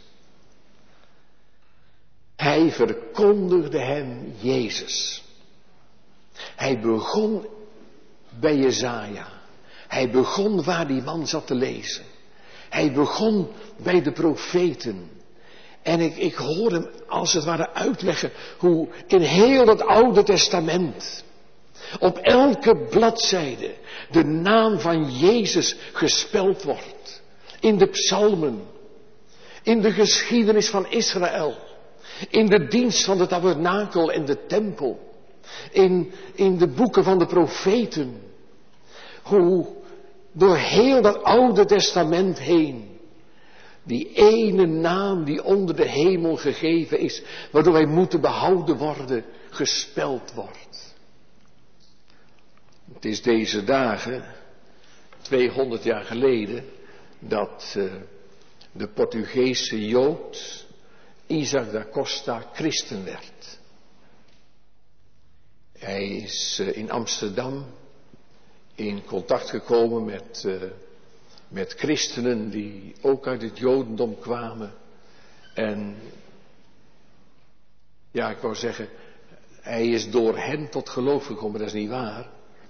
Speaker 3: Hij verkondigde hem Jezus. Hij begon bij Jesaja. Hij begon waar die man zat te lezen. Hij begon bij de profeten. En ik, ik hoor hem als het ware uitleggen hoe in heel het Oude Testament op elke bladzijde de naam van Jezus gespeld wordt. In de psalmen, in de geschiedenis van Israël, in de dienst van de tabernakel en de tempel, in, in de boeken van de profeten. Hoe door heel dat Oude Testament heen die ene naam die onder de hemel gegeven is, waardoor wij moeten behouden worden, gespeld wordt. Het is deze dagen, tweehonderd jaar geleden, dat uh, de Portugese Jood Isaac da Costa christen werd. Hij is uh, in Amsterdam in contact gekomen met, uh, met christenen die ook uit het Jodendom kwamen. En ja, ik wou zeggen, hij is door hen tot geloof gekomen, dat is niet waar.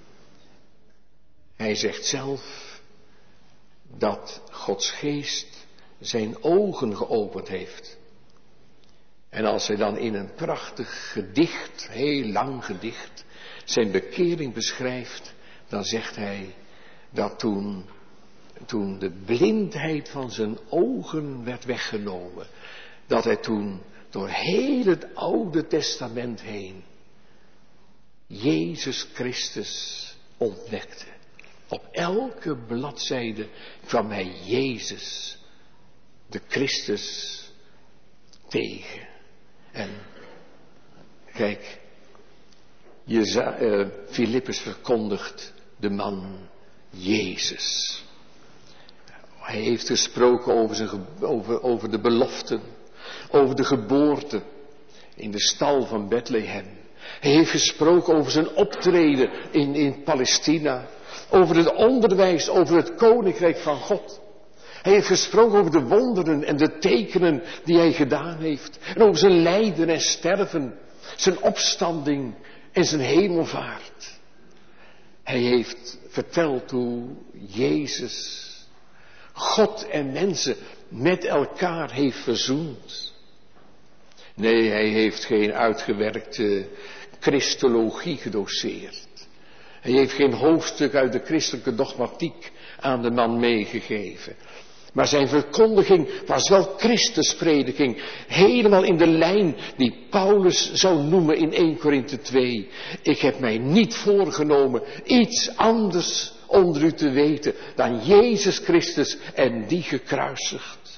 Speaker 3: Hij zegt zelf dat Gods geest zijn ogen geopend heeft. En als hij dan in een prachtig gedicht, heel lang gedicht, zijn bekering beschrijft, dan zegt hij dat toen, toen de blindheid van zijn ogen werd weggenomen, dat hij toen door heel het Oude Testament heen Jezus Christus ontdekte. Op elke bladzijde kwam hij Jezus, de Christus, tegen. En kijk, Jeza, uh, Filippus verkondigt de man Jezus. Hij heeft gesproken over, zijn, over, over de beloften, over de geboorte in de stal van Bethlehem. Hij heeft gesproken over zijn optreden in, in Palestina, over het onderwijs, over het koninkrijk van God. Hij heeft gesproken over de wonderen en de tekenen die hij gedaan heeft. En over zijn lijden en sterven, zijn opstanding en zijn hemelvaart. Hij heeft verteld hoe Jezus God en mensen met elkaar heeft verzoend. Nee, hij heeft geen uitgewerkte christologie gedoseerd. Hij heeft geen hoofdstuk uit de christelijke dogmatiek aan de man meegegeven. Maar zijn verkondiging was wel Christusprediking. Helemaal in de lijn die Paulus zou noemen in Eerste Korinthe twee. Ik heb mij niet voorgenomen iets anders onder u te weten dan Jezus Christus en die gekruisigd.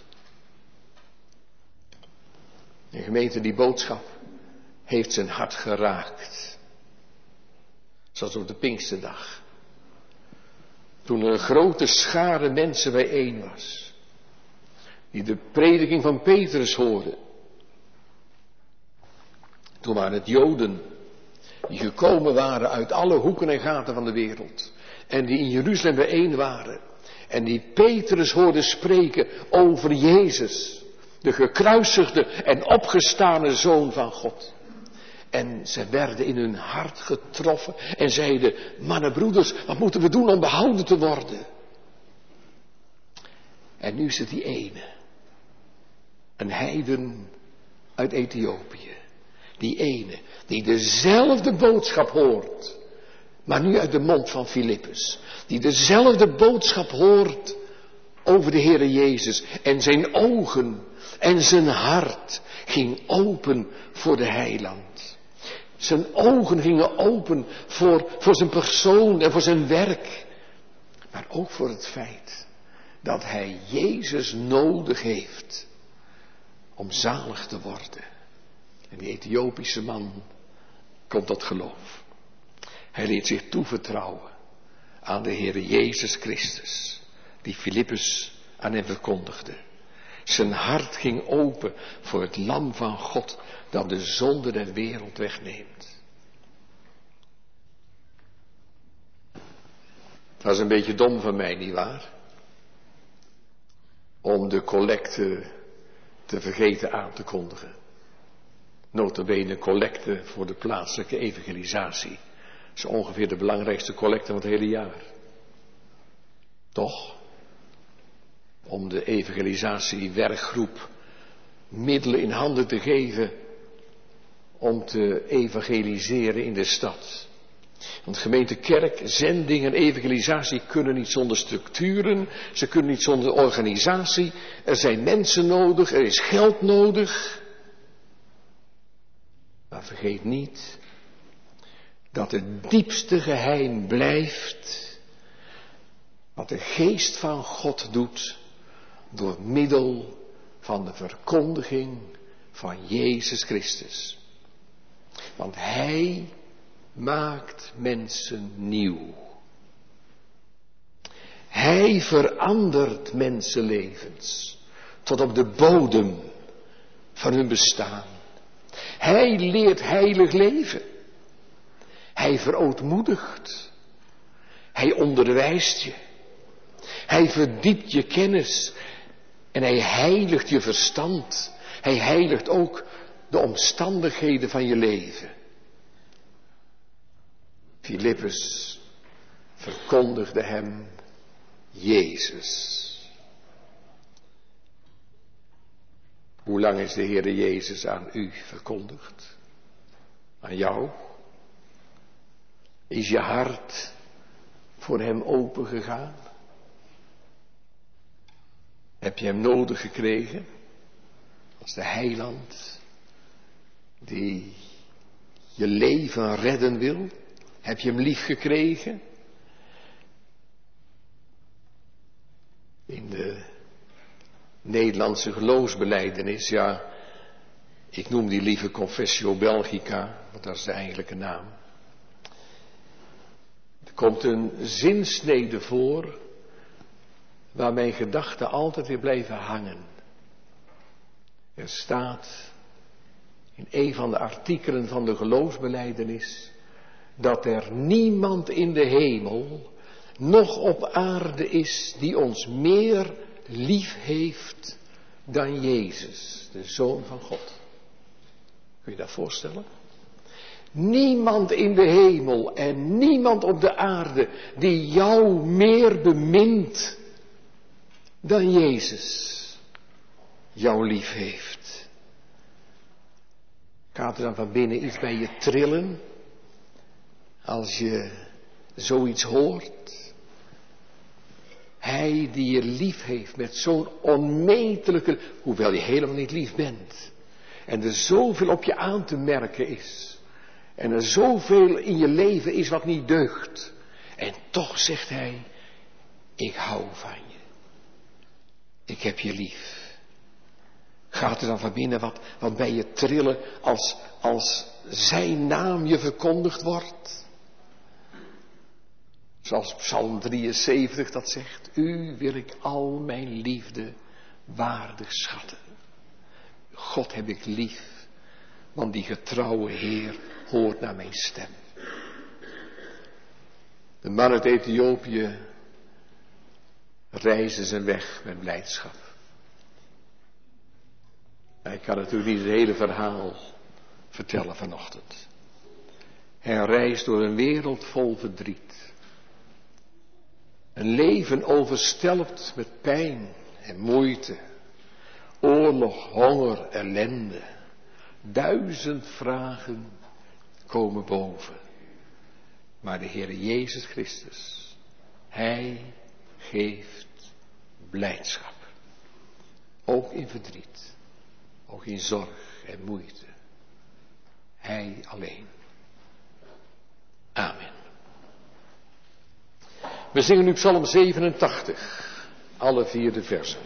Speaker 3: De gemeente, die boodschap heeft zijn hart geraakt. Zoals op de Pinksterdag. Toen er een grote schare mensen bijeen was. Die de prediking van Petrus hoorden. Toen waren het Joden. Die gekomen waren uit alle hoeken en gaten van de wereld. En die in Jeruzalem bijeen waren. En die Petrus hoorden spreken over Jezus. De gekruisigde en opgestane Zoon van God. En ze werden in hun hart getroffen en zeiden, mannen, broeders, wat moeten we doen om behouden te worden? En nu is het die ene, een heiden uit Ethiopië, die ene, die dezelfde boodschap hoort, maar nu uit de mond van Filippus, die dezelfde boodschap hoort over de Heere Jezus en zijn ogen en zijn hart ging open voor de heiland. Zijn ogen gingen open voor, voor zijn persoon en voor zijn werk. Maar ook voor het feit dat hij Jezus nodig heeft om zalig te worden. En die Ethiopische man komt tot geloof. Hij liet zich toevertrouwen aan de Heere Jezus Christus, die Filippus aan hem verkondigde. Zijn hart ging open voor het lam van God dat de zonde der wereld wegneemt. Dat is een beetje dom van mij, nietwaar? Om de collecte te vergeten aan te kondigen. Nota bene collecte voor de plaatselijke evangelisatie. Dat is ongeveer de belangrijkste collecte van het hele jaar. Toch? Om de evangelisatiewerkgroep middelen in handen te geven om te evangeliseren in de stad. Want gemeente, kerk, zending en evangelisatie kunnen niet zonder structuren, ze kunnen niet zonder organisatie. Er zijn mensen nodig, er is geld nodig. Maar vergeet niet dat het diepste geheim blijft wat de geest van God doet door middel van de verkondiging van Jezus Christus. Want Hij maakt mensen nieuw. Hij verandert mensenlevens tot op de bodem van hun bestaan. Hij leert heilig leven. Hij verootmoedigt.
Speaker 4: Hij onderwijst je. Hij verdiept je kennis. En hij heiligt je verstand. Hij heiligt ook de omstandigheden van je leven. Filippus verkondigde hem Jezus. Hoe lang is de Heere Jezus aan u verkondigd? Aan jou? Is je hart voor hem open gegaan? Heb je hem nodig gekregen? Als de heiland die je leven redden wil? Heb je hem lief gekregen? In de Nederlandse geloofsbelijdenis, ja, ik noem die liever Confessio Belgica, want dat is de eigenlijke naam. Er komt een zinsnede voor waar mijn gedachten altijd weer blijven hangen. Er staat in een van de artikelen van de geloofsbelijdenis dat er niemand in de hemel, nog op aarde is die ons meer lief heeft dan Jezus, de Zoon van God. Kun je dat voorstellen? Niemand in de hemel en niemand op de aarde die jou meer bemint dan Jezus jou lief heeft. Gaat er dan van binnen iets bij je trillen als je zoiets hoort? Hij die je lief heeft met zo'n onmetelijke, hoewel je helemaal niet lief bent. En er zoveel op je aan te merken is. En er zoveel in je leven is wat niet deugt. En toch zegt hij, ik hou van je. Ik heb je lief. Gaat er dan van binnen wat, wat bij je trillen als, als zijn naam je verkondigd wordt? Zoals Psalm drieënzeventig dat zegt. U wil ik al mijn liefde waardig schatten. God heb ik lief, want die getrouwe Heer hoort naar mijn stem. De man uit Ethiopië reisde zijn weg met blijdschap. Ik kan natuurlijk niet het hele verhaal vertellen vanochtend. Hij reist door een wereld vol verdriet. Een leven overstelpt met pijn en moeite. Oorlog, honger, ellende. Duizend vragen komen boven. Maar de Heer Jezus Christus, Hij geeft blijdschap. Ook in verdriet. Ook in zorg en moeite. Hij alleen. Amen. We zingen nu Psalm zevenentachtig. Alle vier de versen.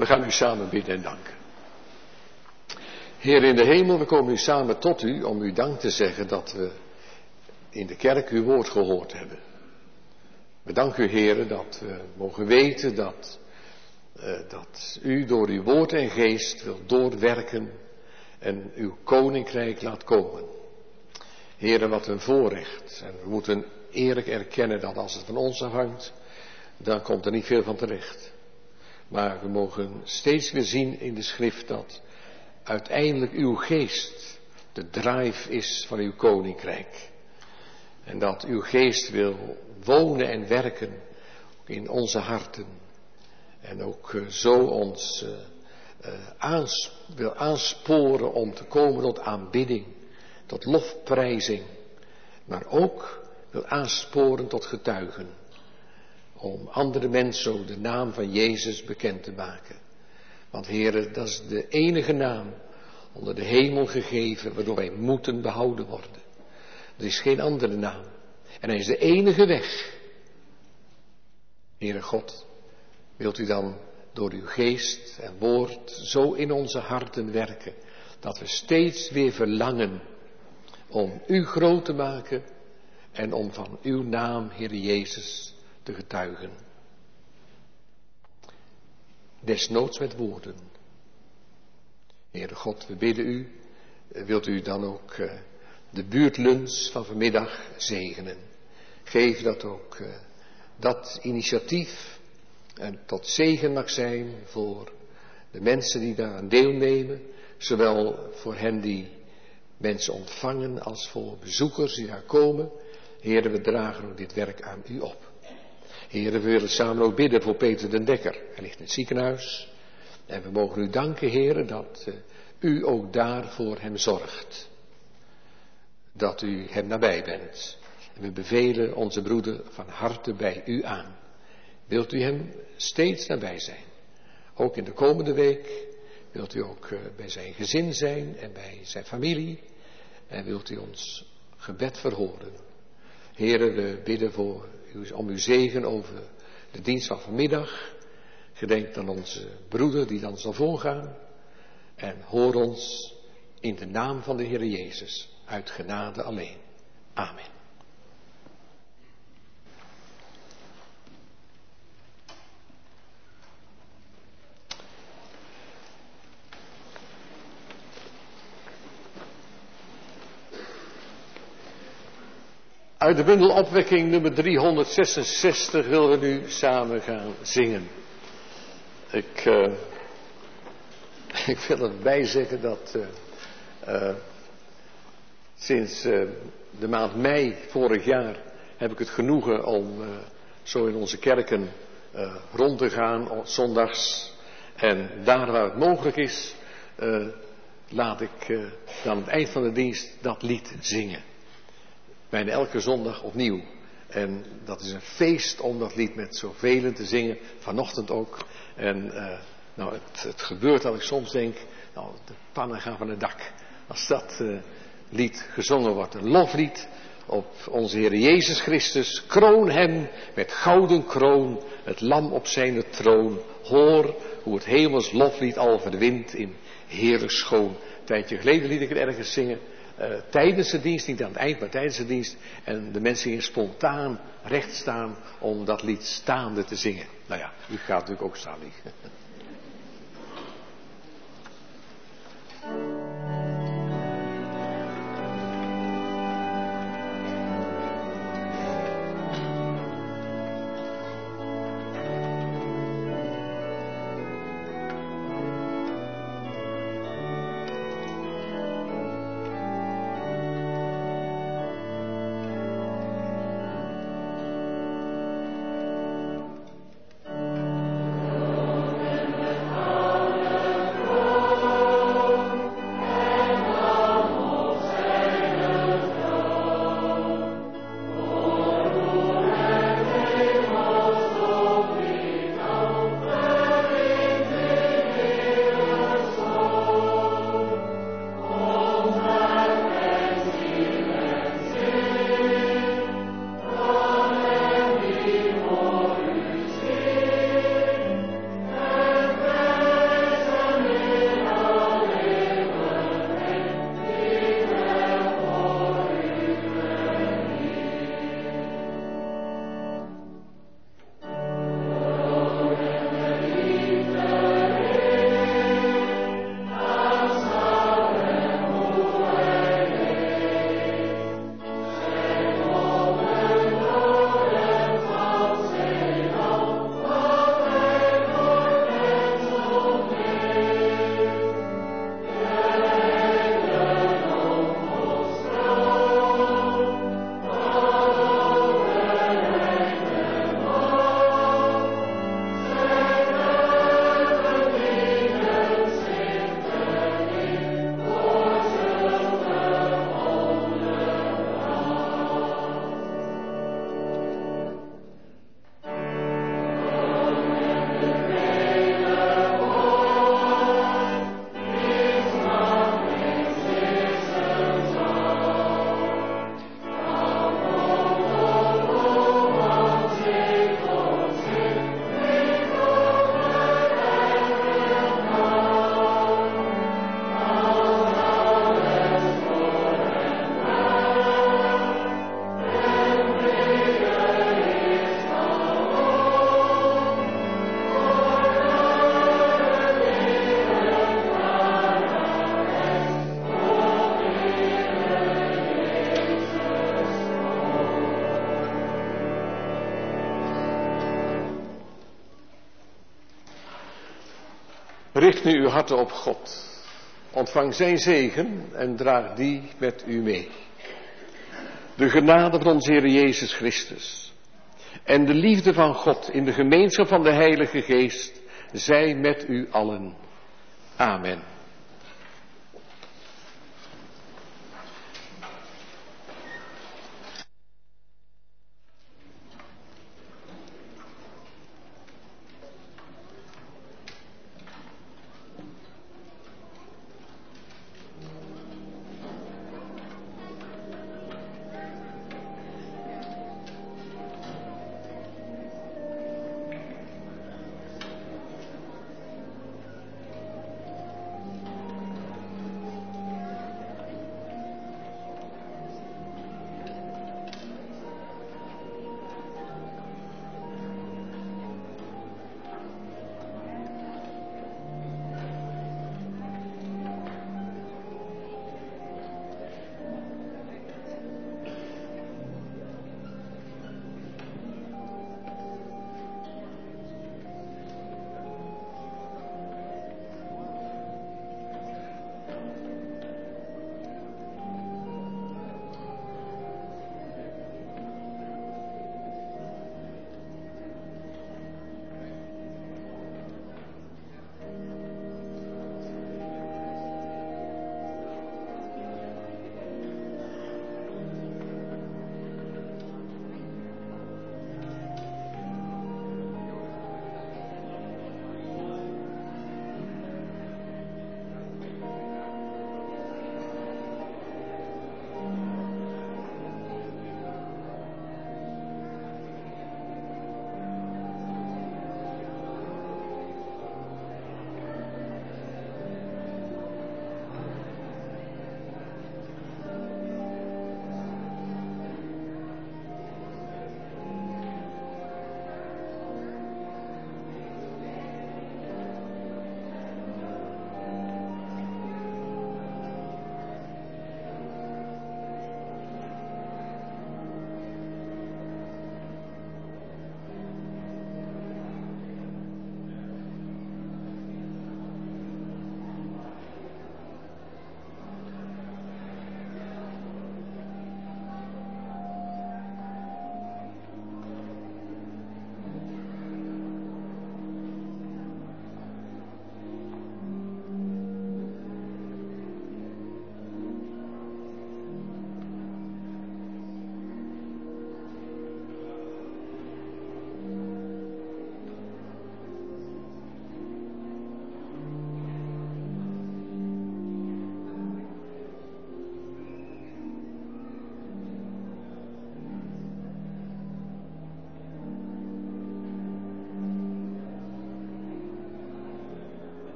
Speaker 4: We gaan u samen bidden en danken. Heer in de hemel, we komen nu samen tot u om u dank te zeggen dat we in de kerk uw woord gehoord hebben. We danken u, Heer, dat we mogen weten dat, uh, dat u door uw woord en geest wilt doorwerken en uw koninkrijk laat komen. Heer, wat een voorrecht. En we moeten eerlijk erkennen dat als het van ons afhangt, dan komt er niet veel van terecht. Maar we mogen steeds weer zien in de schrift dat uiteindelijk uw geest de drive is van uw koninkrijk. En dat uw geest wil wonen en werken in onze harten. En ook uh, zo ons uh, uh, aans, wil aansporen om te komen tot aanbidding, tot lofprijzing. Maar ook wil aansporen tot getuigen. Om andere mensen ook de naam van Jezus bekend te maken. Want Heere, dat is de enige naam onder de hemel gegeven waardoor wij moeten behouden worden. Er is geen andere naam. En hij is de enige weg. Heere God, wilt u dan door uw geest en woord zo in onze harten werken, dat we steeds weer verlangen om u groot te maken en om van uw naam, Heere Jezus, te getuigen. Desnoods met woorden. Heere God, we bidden u, wilt u dan ook uh, de buurtlunch van vanmiddag zegenen. Geef dat ook uh, dat initiatief en tot zegen mag zijn voor de mensen die daaraan deelnemen. Zowel voor hen die mensen ontvangen als voor bezoekers die daar komen. Heere, we dragen ook dit werk aan u op. Heere, we willen samen ook bidden voor Peter den Dekker. Hij ligt in het ziekenhuis. En we mogen u danken, Heere, dat uh, u ook daar voor hem zorgt. Dat u hem nabij bent. En we bevelen onze broeder van harte bij u aan. Wilt u hem steeds nabij zijn. Ook in de komende week. Wilt u ook uh, bij zijn gezin zijn en bij zijn familie. En wilt u ons gebed verhoren. Heere, we bidden voor u, om uw zegen over de dienst van vanmiddag. Gedenk aan onze broeder die dan zal voorgaan. En hoor ons in de naam van de Heer Jezus. Uit genade alleen. Amen. Uit de bundel Opwekking nummer driehonderdzesenzestig willen we nu samen gaan zingen. Ik, uh, ik wil erbij zeggen dat uh, uh, sinds uh, de maand mei vorig jaar heb ik het genoegen om uh, zo in onze kerken uh, rond te gaan, zondags. En daar waar het mogelijk is, uh, laat ik uh, dan aan het eind van de dienst dat lied zingen. Bijna elke zondag opnieuw. En dat is een feest om dat lied met zoveel te zingen. Vanochtend ook. En uh, nou, het, het gebeurt dat ik soms denk, nou, de pannen gaan van het dak. Als dat uh, lied gezongen wordt. Een loflied op onze Heer Jezus Christus. Kroon hem met gouden kroon. Het lam op zijn troon. Hoor hoe het hemels loflied al verwint in heerlijk schoon. Een tijdje geleden liet ik het ergens zingen. Uh, tijdens de dienst, niet aan het eind, maar tijdens de dienst. En de mensen gingen spontaan recht staan om dat lied staande te zingen. Nou ja, u gaat natuurlijk ook staan liggen.
Speaker 3: Richt nu uw harten op God. Ontvang zijn zegen en draag die met u mee. De genade van onze Heer Jezus Christus en de liefde van God in de gemeenschap van de Heilige Geest zij met u allen. Amen.